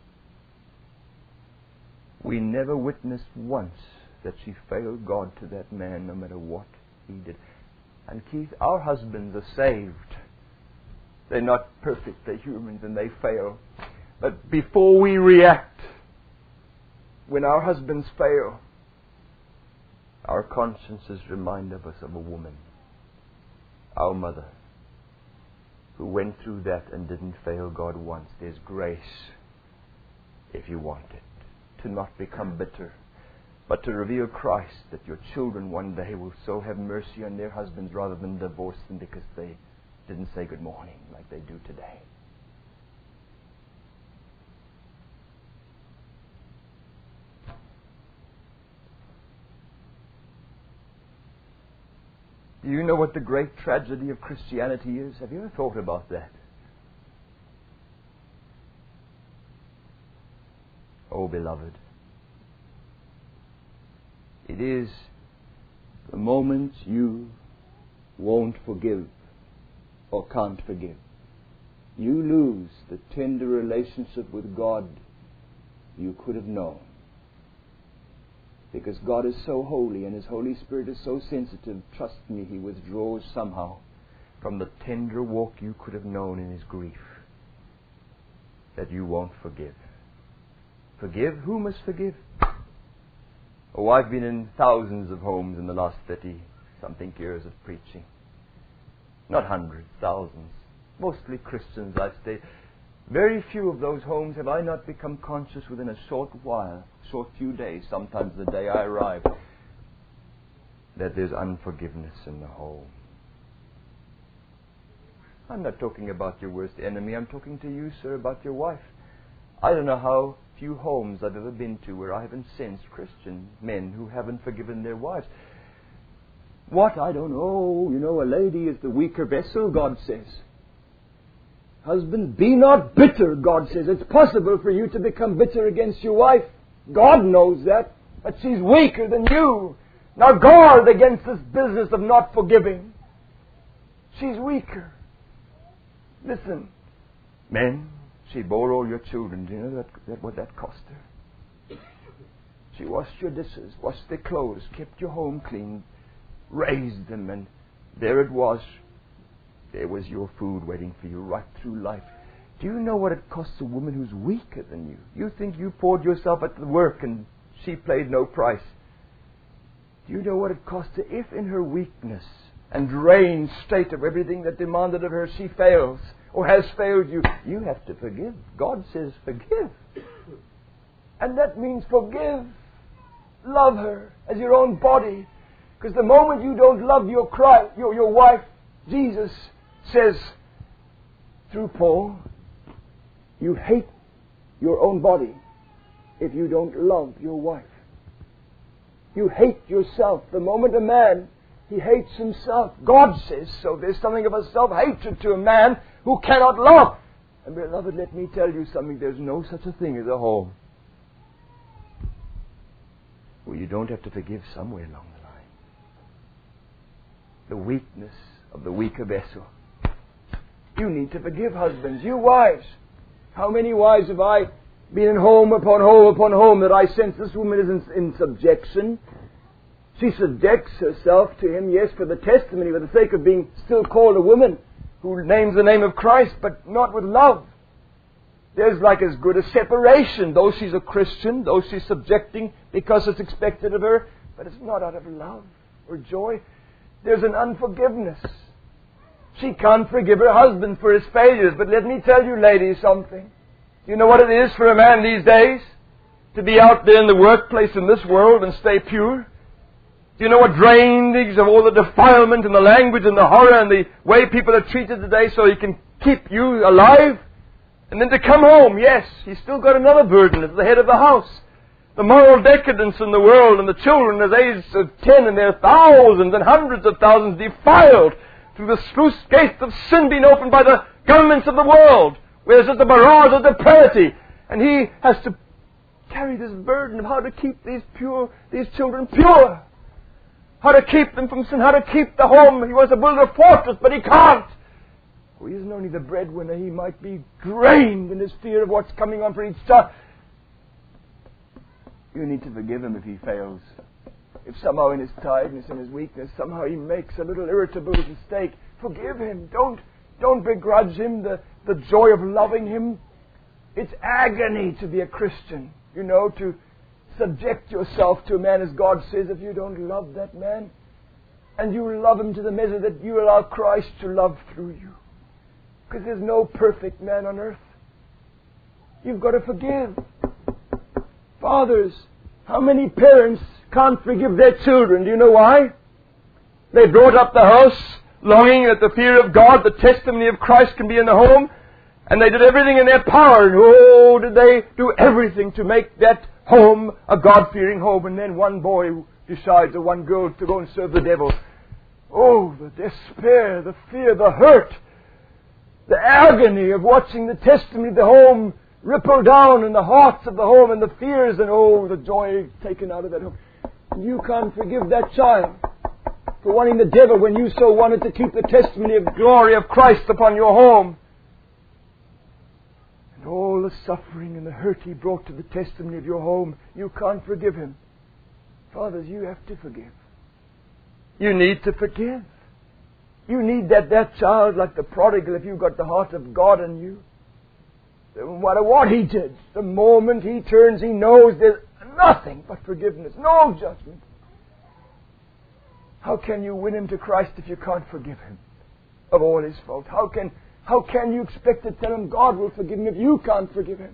We never witnessed once that she failed God to that man, no matter what he did. And Keith, our husbands are saved. They're not perfect, they're humans and they fail. But before we react, when our husbands fail, our consciences remind us of a woman, our mother, who went through that and didn't fail God once. There's grace, if you want it, to not become bitter, but to reveal Christ, that your children one day will so have mercy on their husbands rather than divorce them because they didn't say good morning like they do today. Do you know what the great tragedy of Christianity is? Have you ever thought about that? Oh, beloved, it is the moment you won't forgive or can't forgive. You lose the tender relationship with God you could have known. Because God is so holy and His Holy Spirit is so sensitive, trust me, He withdraws somehow from the tender walk you could have known in his grief, that you won't forgive. Forgive? Who must forgive? Oh, I've been in thousands of homes in the last 30-something years of preaching. Not hundreds, thousands. Mostly Christians I've stayed. Very few of those homes have I not become conscious within a short few days, sometimes the day I arrive, that there's unforgiveness in the home. I'm not talking about your worst enemy. I'm talking to you, sir, about your wife. I don't know how few homes I've ever been to where I haven't sensed Christian men who haven't forgiven their wives. What? I don't know. You know, a lady is the weaker vessel, God says. Husbands, be not bitter, God says. It's possible for you to become bitter against your wife. God knows that. But she's weaker than you. Now guard against this business of not forgiving. She's weaker. Listen, men, she bore all your children. Do you know what that cost her? She washed your dishes, washed their clothes, kept your home clean, raised them, and there it was. There was your food waiting for you right through life. Do you know what it costs a woman who's weaker than you? You think you poured yourself at the work and she paid no price. Do you know what it costs her if in her weakness and drained state of everything that demanded of her she fails or has failed you? You have to forgive. God says forgive. And that means forgive. Love her as your own body. Because the moment you don't love your wife, Jesus says through Paul, you hate your own body if you don't love your wife. You hate yourself. The moment a man, he hates himself. God says so. There's something of a self-hatred to a man who cannot love. And beloved, let me tell you something. There's no such a thing as a home where you don't have to forgive somewhere along the line. The weakness of the weaker vessel. You need to forgive, husbands. You wives. How many wives have I been in home upon home upon home that I sense this woman is in subjection? She subjects herself to him, yes, for the testimony, for the sake of being still called a woman who names the name of Christ, but not with love. There's like as good a separation, though she's a Christian, though she's subjecting because it's expected of her, but it's not out of love or joy. There's an unforgiveness. She can't forgive her husband for his failures. But let me tell you, ladies, something. Do you know what it is for a man these days to be out there in the workplace in this world and stay pure? Do you know what drainage of all the defilement and the language and the horror and the way people are treated today so he can keep you alive? And then to come home, yes, he's still got another burden as the head of the house. The moral decadence in the world, and the children as aged of 10, and there are thousands and hundreds of thousands defiled through the sluice gates of sin being opened by the governments of the world, where there's just a barrage of depravity. And he has to carry this burden of how to keep these children pure. How to keep them from sin, how to keep the home. He wants to build a fortress, but he can't. Oh, he isn't only the breadwinner, he might be drained in his fear of what's coming on for each child. You need to forgive him if he fails. If somehow in his tiredness and his weakness, somehow he makes a little irritable mistake, forgive him. Don't begrudge him the joy of loving him. It's agony to be a Christian. You know, to subject yourself to a man as God says. If you don't love that man, and you love him to the measure that you allow Christ to love through you. Because there's no perfect man on earth. You've got to forgive. Fathers, how many parents can't forgive their children? Do you know why? They brought up the house longing that the fear of God, the testimony of Christ can be in the home, and they did everything in their power. And oh, did they do everything to make that home a God-fearing home. And then one boy decides, or one girl, to go and serve the devil. Oh, the despair, the fear, the hurt, the agony of watching the testimony of the home ripple down in the hearts of the home, and the fears, and oh, the joy taken out of that home. You can't forgive that child for wanting the devil when you so wanted to keep the testimony of glory of Christ upon your home. And all the suffering and the hurt he brought to the testimony of your home, you can't forgive him. Fathers, you have to forgive. You need to forgive. You need that child, like the prodigal, if you've got the heart of God in you. No matter what he did, the moment he turns, he knows there's nothing but forgiveness, no judgment. How can you win him to Christ if you can't forgive him of all his faults? How can you expect to tell him God will forgive him if you can't forgive him?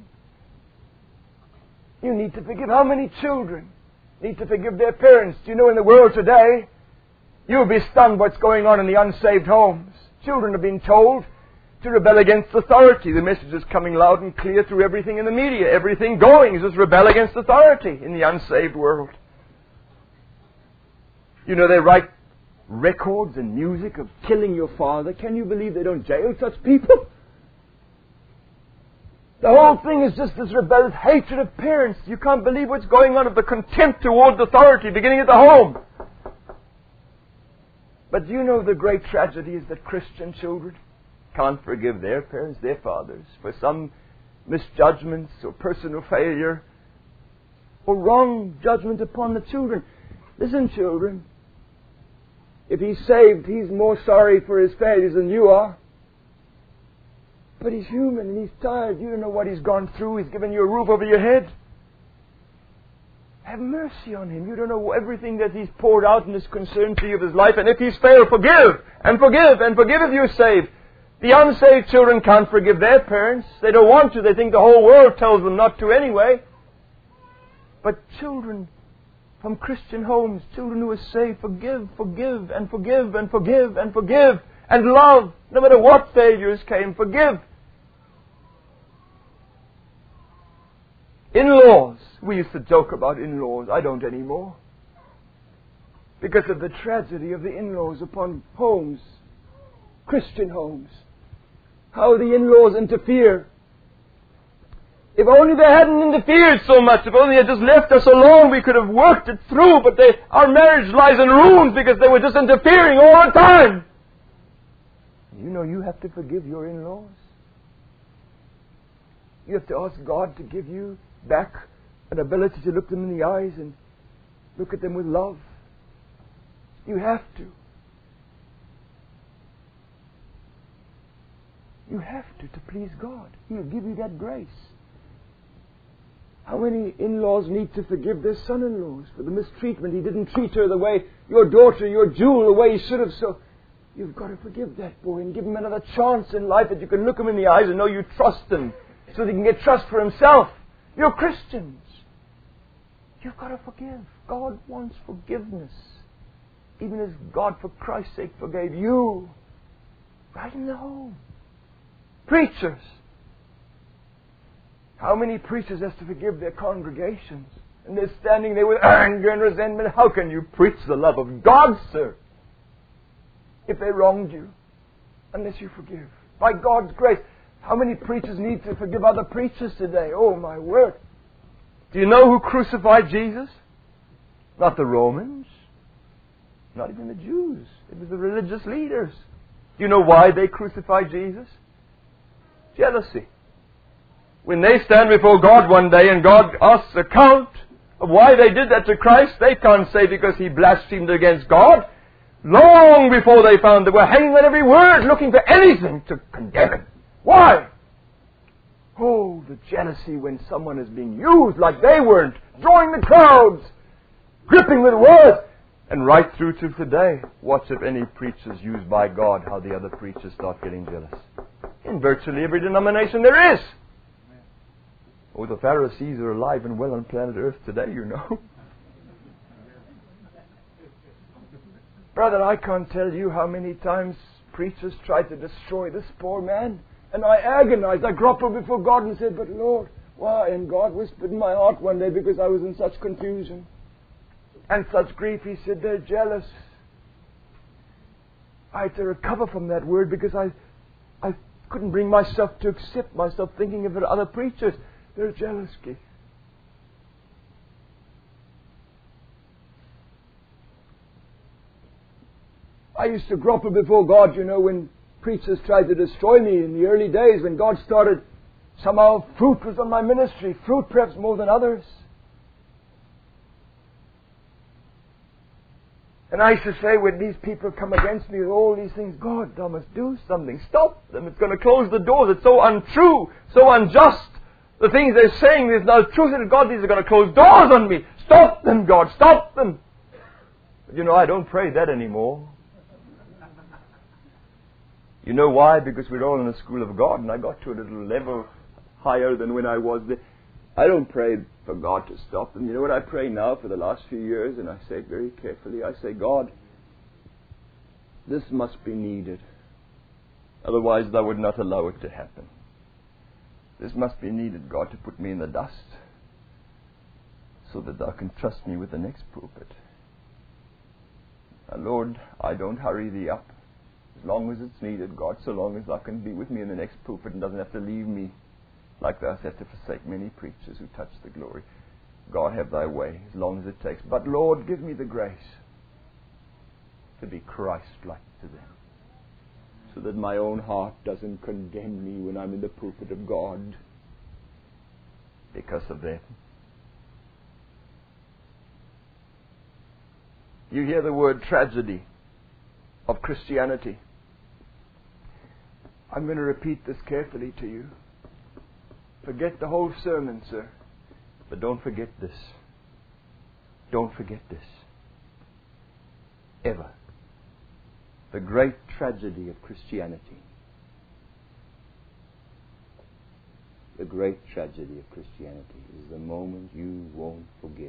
You need to forgive. How many children need to forgive their parents? Do you know in the world today, you'll be stunned what's going on in the unsaved homes. Children are being told to rebel against authority. The message is coming loud and clear through everything in the media. Everything going is just rebel against authority in the unsaved world. You know, they write records and music of killing your father. Can you believe they don't jail such people? The whole thing is just this rebellious hatred of parents. You can't believe what's going on, of the contempt towards authority beginning at the home. But do you know the great tragedy is that Christian children can't forgive their parents, their fathers, for some misjudgments or personal failure or wrong judgment upon the children. Listen, children, if he's saved, he's more sorry for his failures than you are. But he's human and he's tired. You don't know what he's gone through. He's given you a roof over your head. Have mercy on him. You don't know everything that he's poured out and is concerned to you of his life. And if he's failed, forgive and forgive and forgive if you're saved. The unsaved children can't forgive their parents. They don't want to. They think the whole world tells them not to anyway. But children from Christian homes, children who are saved, forgive and forgive and forgive and forgive and love. No matter what failures came, forgive. In-laws. We used to joke about in-laws. I don't anymore. Because of the tragedy of the in-laws upon homes, Christian homes. How the in-laws interfere. If only they hadn't interfered so much, if only they had just left us alone, we could have worked it through, but our marriage lies in ruins because they were just interfering all the time. You know you have to forgive your in-laws. You have to ask God to give you back an ability to look them in the eyes and look at them with love. You have to. You have to please God. He'll give you that grace. How many in-laws need to forgive their son-in-laws for the mistreatment? He didn't treat her the way, your daughter, your jewel, the way he should have. So you've got to forgive that boy and give him another chance in life that you can look him in the eyes and know you trust him so that he can get trust for himself. You're Christians. You've got to forgive. God wants forgiveness. Even as God, for Christ's sake, forgave you. Right in the home. Preachers. How many preachers has to forgive their congregations? And they're standing there with anger and resentment. How can you preach the love of God, sir, if they wronged you? Unless you forgive. By God's grace. How many preachers need to forgive other preachers today? Oh, my word. Do you know who crucified Jesus? Not the Romans. Not even the Jews. It was the religious leaders. Do you know why they crucified Jesus? Jealousy. When they stand before God one day and God asks account of why they did that to Christ, they can't say because he blasphemed against God. Long before they found they were hanging on every word, looking for anything to condemn him. Why? Oh, the jealousy when someone is being used like they weren't, drawing the crowds, gripping with words. And right through to today, watch if any preachers used by God, how the other preachers start getting jealous. In virtually every denomination there is. Oh, the Pharisees are alive and well on planet Earth today, you know. Brother, I can't tell you how many times preachers tried to destroy this poor man. And I agonized. I grappled before God and said, but Lord, why? And God whispered in my heart one day because I was in such confusion and such grief. He said, they're jealous. I had to recover from that word because I couldn't bring myself to accept myself thinking of it other preachers. They're jealous, Keith. I used to grapple before God, you know, when preachers tried to destroy me in the early days when God started. Somehow fruit was on my ministry. Fruit perhaps more than others. And I used to say, when these people come against me with all these things, God, thou must do something. Stop them. It's going to close the doors. It's so untrue, so unjust. The things they're saying, there's no truth in it. God, these are going to close doors on me. Stop them, God. Stop them. But I don't pray that anymore. You know why? Because we're all in the school of God, and I got to a little level higher than when I was there. I don't pray for God to stop them. You know what I pray now for the last few years? And I say it very carefully. I say, God, this must be needed. Otherwise, thou would not allow it to happen. This must be needed, God, to put me in the dust so that thou can trust me with the next pulpit. Now, Lord, I don't hurry thee up. As long as it's needed, God, so long as thou can be with me in the next pulpit and doesn't have to leave me like thou hast to forsake many preachers who touch the glory. God, have thy way, as long as it takes. But, Lord, give me the grace to be Christ-like to them, so that my own heart doesn't condemn me when I'm in the pulpit of God because of them. You hear the word tragedy of Christianity. I'm going to repeat this carefully to you. Forget the whole sermon, sir. But don't forget this. Don't forget this. Ever. The great tragedy of Christianity. The great tragedy of Christianity is the moment you won't forgive.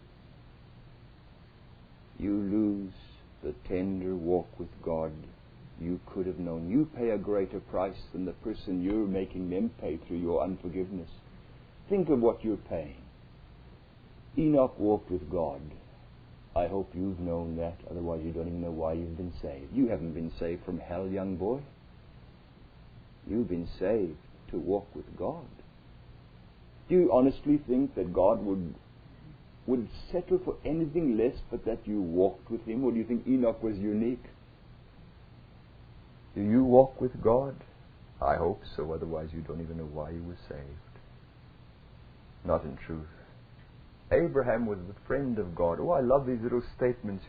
You lose the tender walk with God you could have known. You pay a greater price than the person you're making them pay through your unforgiveness. Think of what you're paying. Enoch walked with God. I hope you've known that. Otherwise you don't even know why you've been saved. You haven't been saved from hell, young boy. You've been saved to walk with God. Do you honestly think that God would settle for anything less but that you walked with Him? Or do you think Enoch was unique? Do you walk with God? I hope so. Otherwise you don't even know why you were saved. Not in truth. Abraham was the friend of God. Oh, I love these little statements,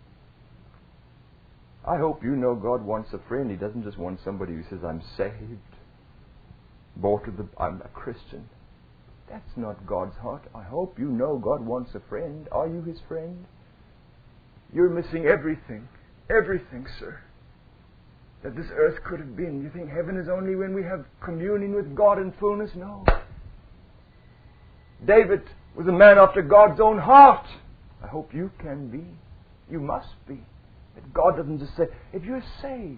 I hope you know God wants a friend. He doesn't just want somebody who says, I'm saved. I'm a Christian. That's not God's heart. I hope you know God wants a friend. Are you His friend? You're missing everything. Everything, sir, that this earth could have been. You think heaven is only when we have communion with God in fullness? No. David was a man after God's own heart. I hope you can be. You must be. That God doesn't just say, if you're saved.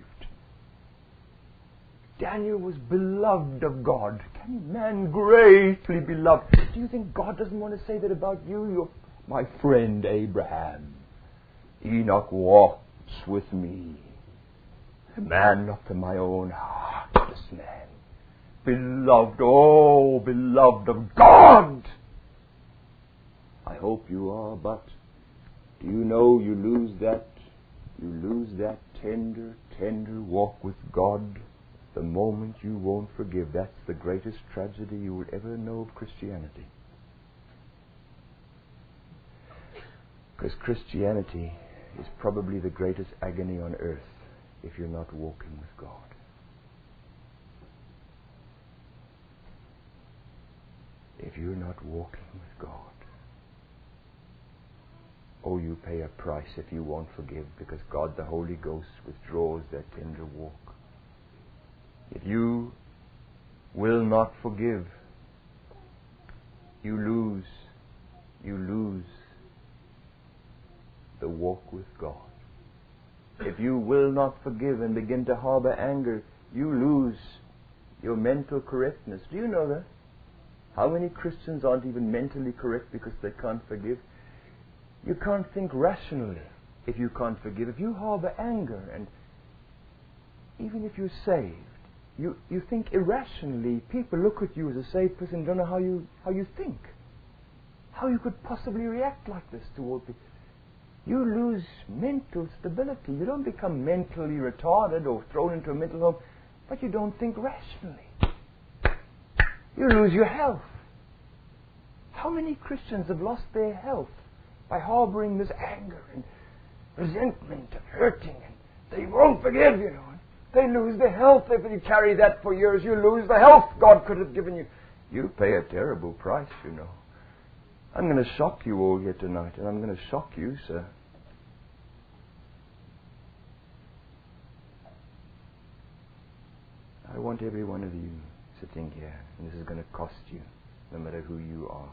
Daniel was beloved of God. Can man greatly beloved? Do you think God doesn't want to say that about you? You're my friend Abraham. Enoch walks with me. A man after my own heart, this man. Beloved, oh, beloved of God. I hope you are, but do you know you lose that tender walk with God the moment you won't forgive. That's the greatest tragedy you will ever know of Christianity. Because Christianity is probably the greatest agony on earth if you're not walking with God. If you're not walking with God. Oh, you pay a price if you won't forgive, because God the Holy Ghost withdraws that tender walk. If you will not forgive, you lose the walk with God. If you will not forgive and begin to harbor anger, you lose your mental correctness. Do you know that? How many Christians aren't even mentally correct because they can't forgive? You can't think rationally if you can't forgive. If you harbor anger, and even if you're saved, you think irrationally. People look at you as a saved person and don't know how you think. How you could possibly react like this toward people. You lose mental stability. You don't become mentally retarded or thrown into a mental home, but you don't think rationally. You lose your health. How many Christians have lost their health by harboring this anger? And resentment and hurting, and they won't forgive, you know. They lose their health. If you carry that for years, you lose the health God could have given you. You pay a terrible price, you know. I'm going to shock you all here tonight, and I'm going to shock you, sir. I want every one of you sitting here, and this is going to cost you, no matter who you are.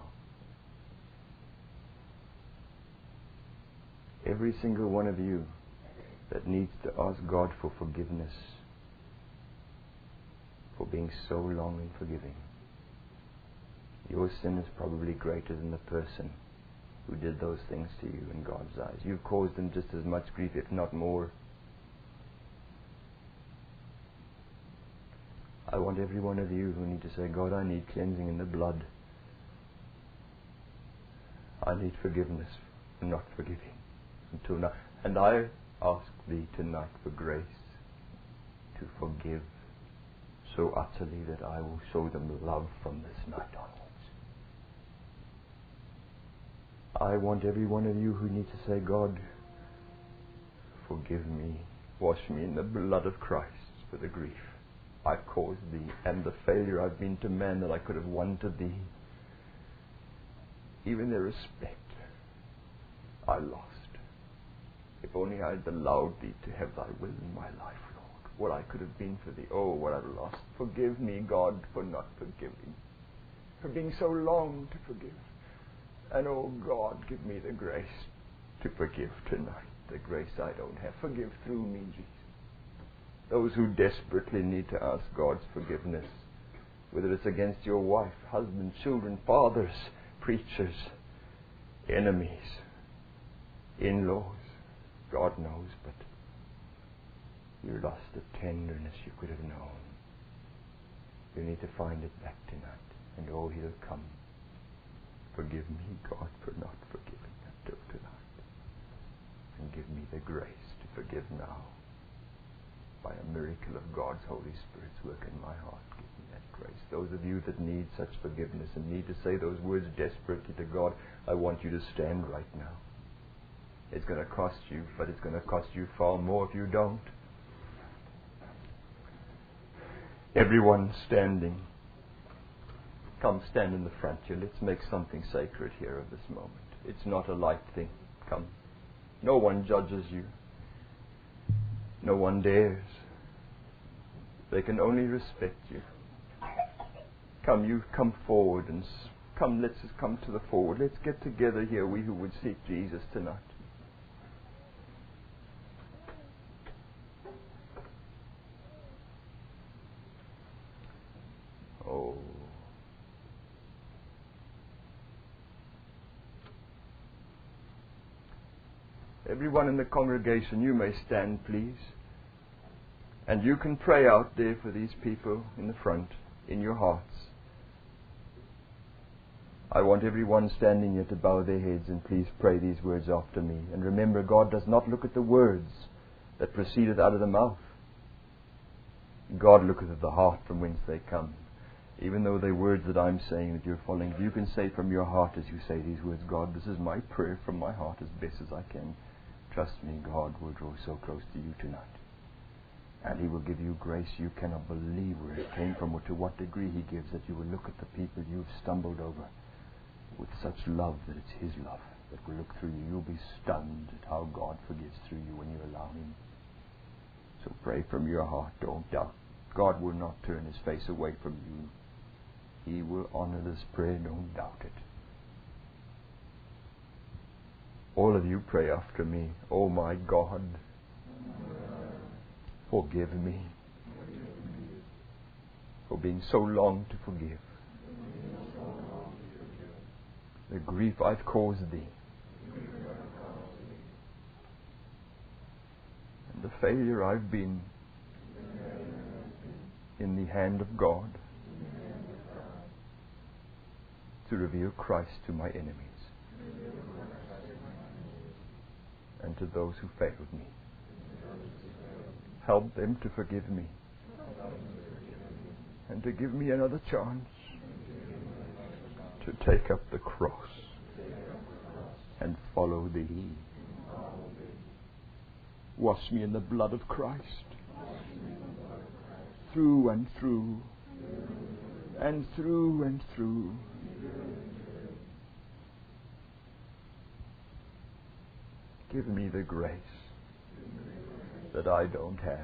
Every single one of you that needs to ask God for forgiveness for being so long in forgiving. Your sin is probably greater than the person who did those things to you in God's eyes. You've caused them just as much grief, if not more. I want every one of you who need to say, God, I need cleansing in the blood. I need forgiveness for not forgiving until now. And I ask thee tonight for grace to forgive so utterly that I will show them love from this night onwards. I want every one of you who need to say, God, forgive me, wash me in the blood of Christ for the grief I've caused thee and the failure I've been to man that I could have won to thee. Even their respect I lost. If only I had allowed thee to have thy will in my life, Lord. What I could have been for thee. Oh, what I've lost. Forgive me, God, for not forgiving. For being so long to forgive. And oh, God, give me the grace to forgive tonight. The grace I don't have. Forgive through me, Jesus. Those who desperately need to ask God's forgiveness, whether it's against your wife, husband, children, fathers, preachers, enemies, in-laws, God knows, but you lost the tenderness you could have known. You need to find it back tonight, and oh, He'll come. Forgive me, God, for not forgiving until tonight, and give me the grace to forgive now. By a miracle of God's Holy Spirit's work in my heart, give me that grace. Those of you that need such forgiveness and need to say those words desperately to God, I want you to stand right now. It's going to cost you, but it's going to cost you far more if you don't. Everyone standing. Come, stand in the front here. Let's make something sacred here of this moment. It's not a light thing. Come. No one judges you. No one dares. They can only respect you. Come, you come forward and come. Let's just come to the forward. Let's get together here, we who would seek Jesus tonight. Oh. Everyone in the congregation, you may stand, please. And you can pray out there for these people in the front, in your hearts. I want everyone standing here to bow their heads and please pray these words after me. And remember, God does not look at the words that proceedeth out of the mouth. God looketh at the heart from whence they come. Even though they're words that I'm saying that you're following, you can say from your heart as you say these words, God, this is my prayer from my heart as best as I can. Trust me, God will draw so close to you tonight. And He will give you grace you cannot believe where it came from or to what degree He gives, that you will look at the people you've stumbled over with such love that it's His love that will look through you. You'll be stunned at how God forgives through you when you allow Him. So pray from your heart, don't doubt. God will not turn His face away from you. He will honor this prayer, don't doubt it. All of you pray after me. Oh my God, forgive me for being so long to forgive. The grief I've caused thee and the failure I've been in the hand of God to reveal Christ to my enemies and to those who failed me. Help them to forgive me and to give me another chance to take up the cross and follow Thee. Wash me in the blood of Christ. Through and through. And through and through. Give me the grace that I don't have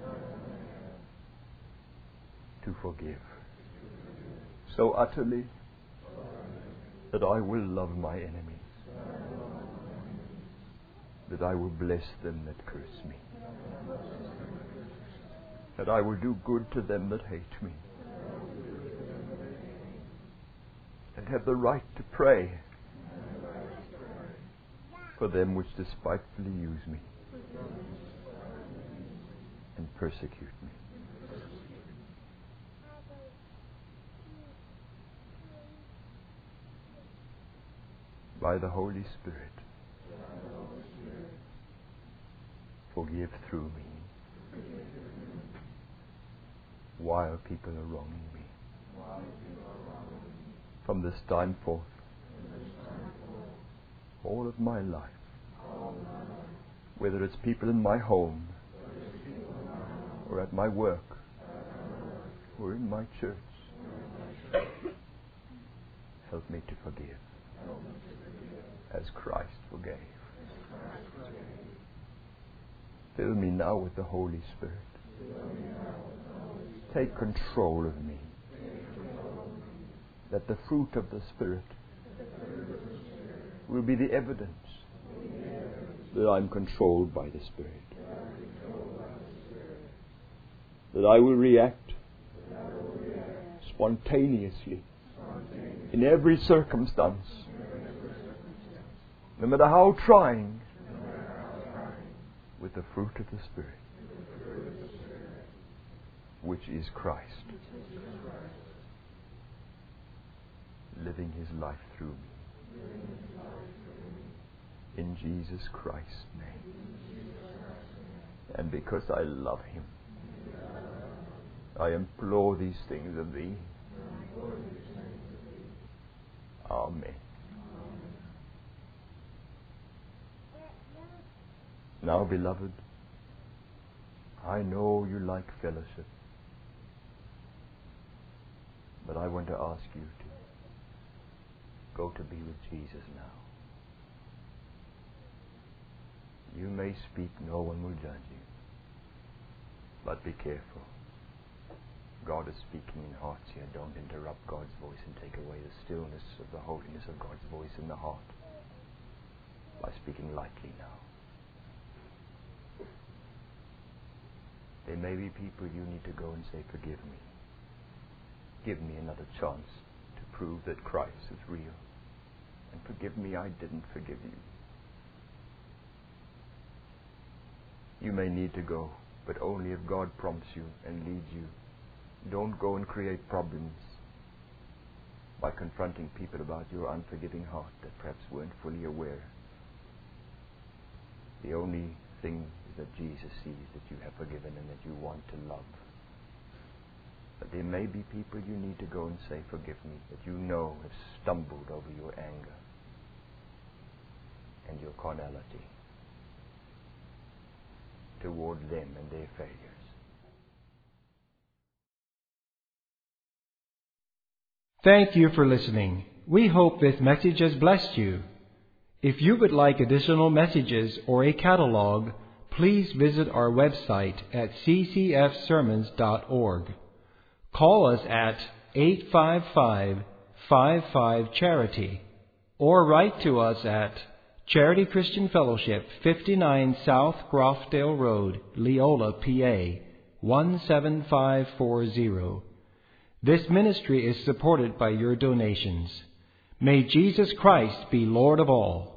to forgive so utterly that I will love my enemies, that I will bless them that curse me, that I will do good to them that hate me, and have the right to pray for them which despitefully use me and persecute me. By the Holy Spirit, forgive through me while people are wronging me. From this time forth, all of my life, whether it's people in my home, or at my work, or in my church, help me to forgive as Christ forgave. Fill me now with the Holy Spirit. Take control of me, that the fruit of the Spirit will be the evidence that I'm controlled by the Spirit. That I will react spontaneously in every circumstance, no matter how trying, with the fruit of the Spirit, which is Christ, living His life through me. In Jesus Christ's name. And because I love Him, I implore these things of Thee. Amen. Now, beloved, I know you like fellowship, but I want to ask you to go to be with Jesus now. You may speak, no one will judge you, but be careful. God is speaking in hearts here. Don't interrupt God's voice and take away the stillness of the holiness of God's voice in the heart by speaking lightly now. There may be people you need to go and say, forgive me. Give me another chance to prove that Christ is real. And forgive me, I didn't forgive you. You may need to go, but only if God prompts you and leads you. Don't go and create problems by confronting people about your unforgiving heart that perhaps weren't fully aware. The only thing is that Jesus sees that you have forgiven and that you want to love. But there may be people you need to go and say, forgive me, that you know have stumbled over your anger and your carnality toward them and their failures. Thank you for listening. We hope this message has blessed you. If you would like additional messages or a catalog, please visit our website at ccfsermons.org. Call us at 855-55-CHARITY or write to us at Charity Christian Fellowship, 59 South Groffdale Road, Leola, PA, 17540. This ministry is supported by your donations. May Jesus Christ be Lord of all.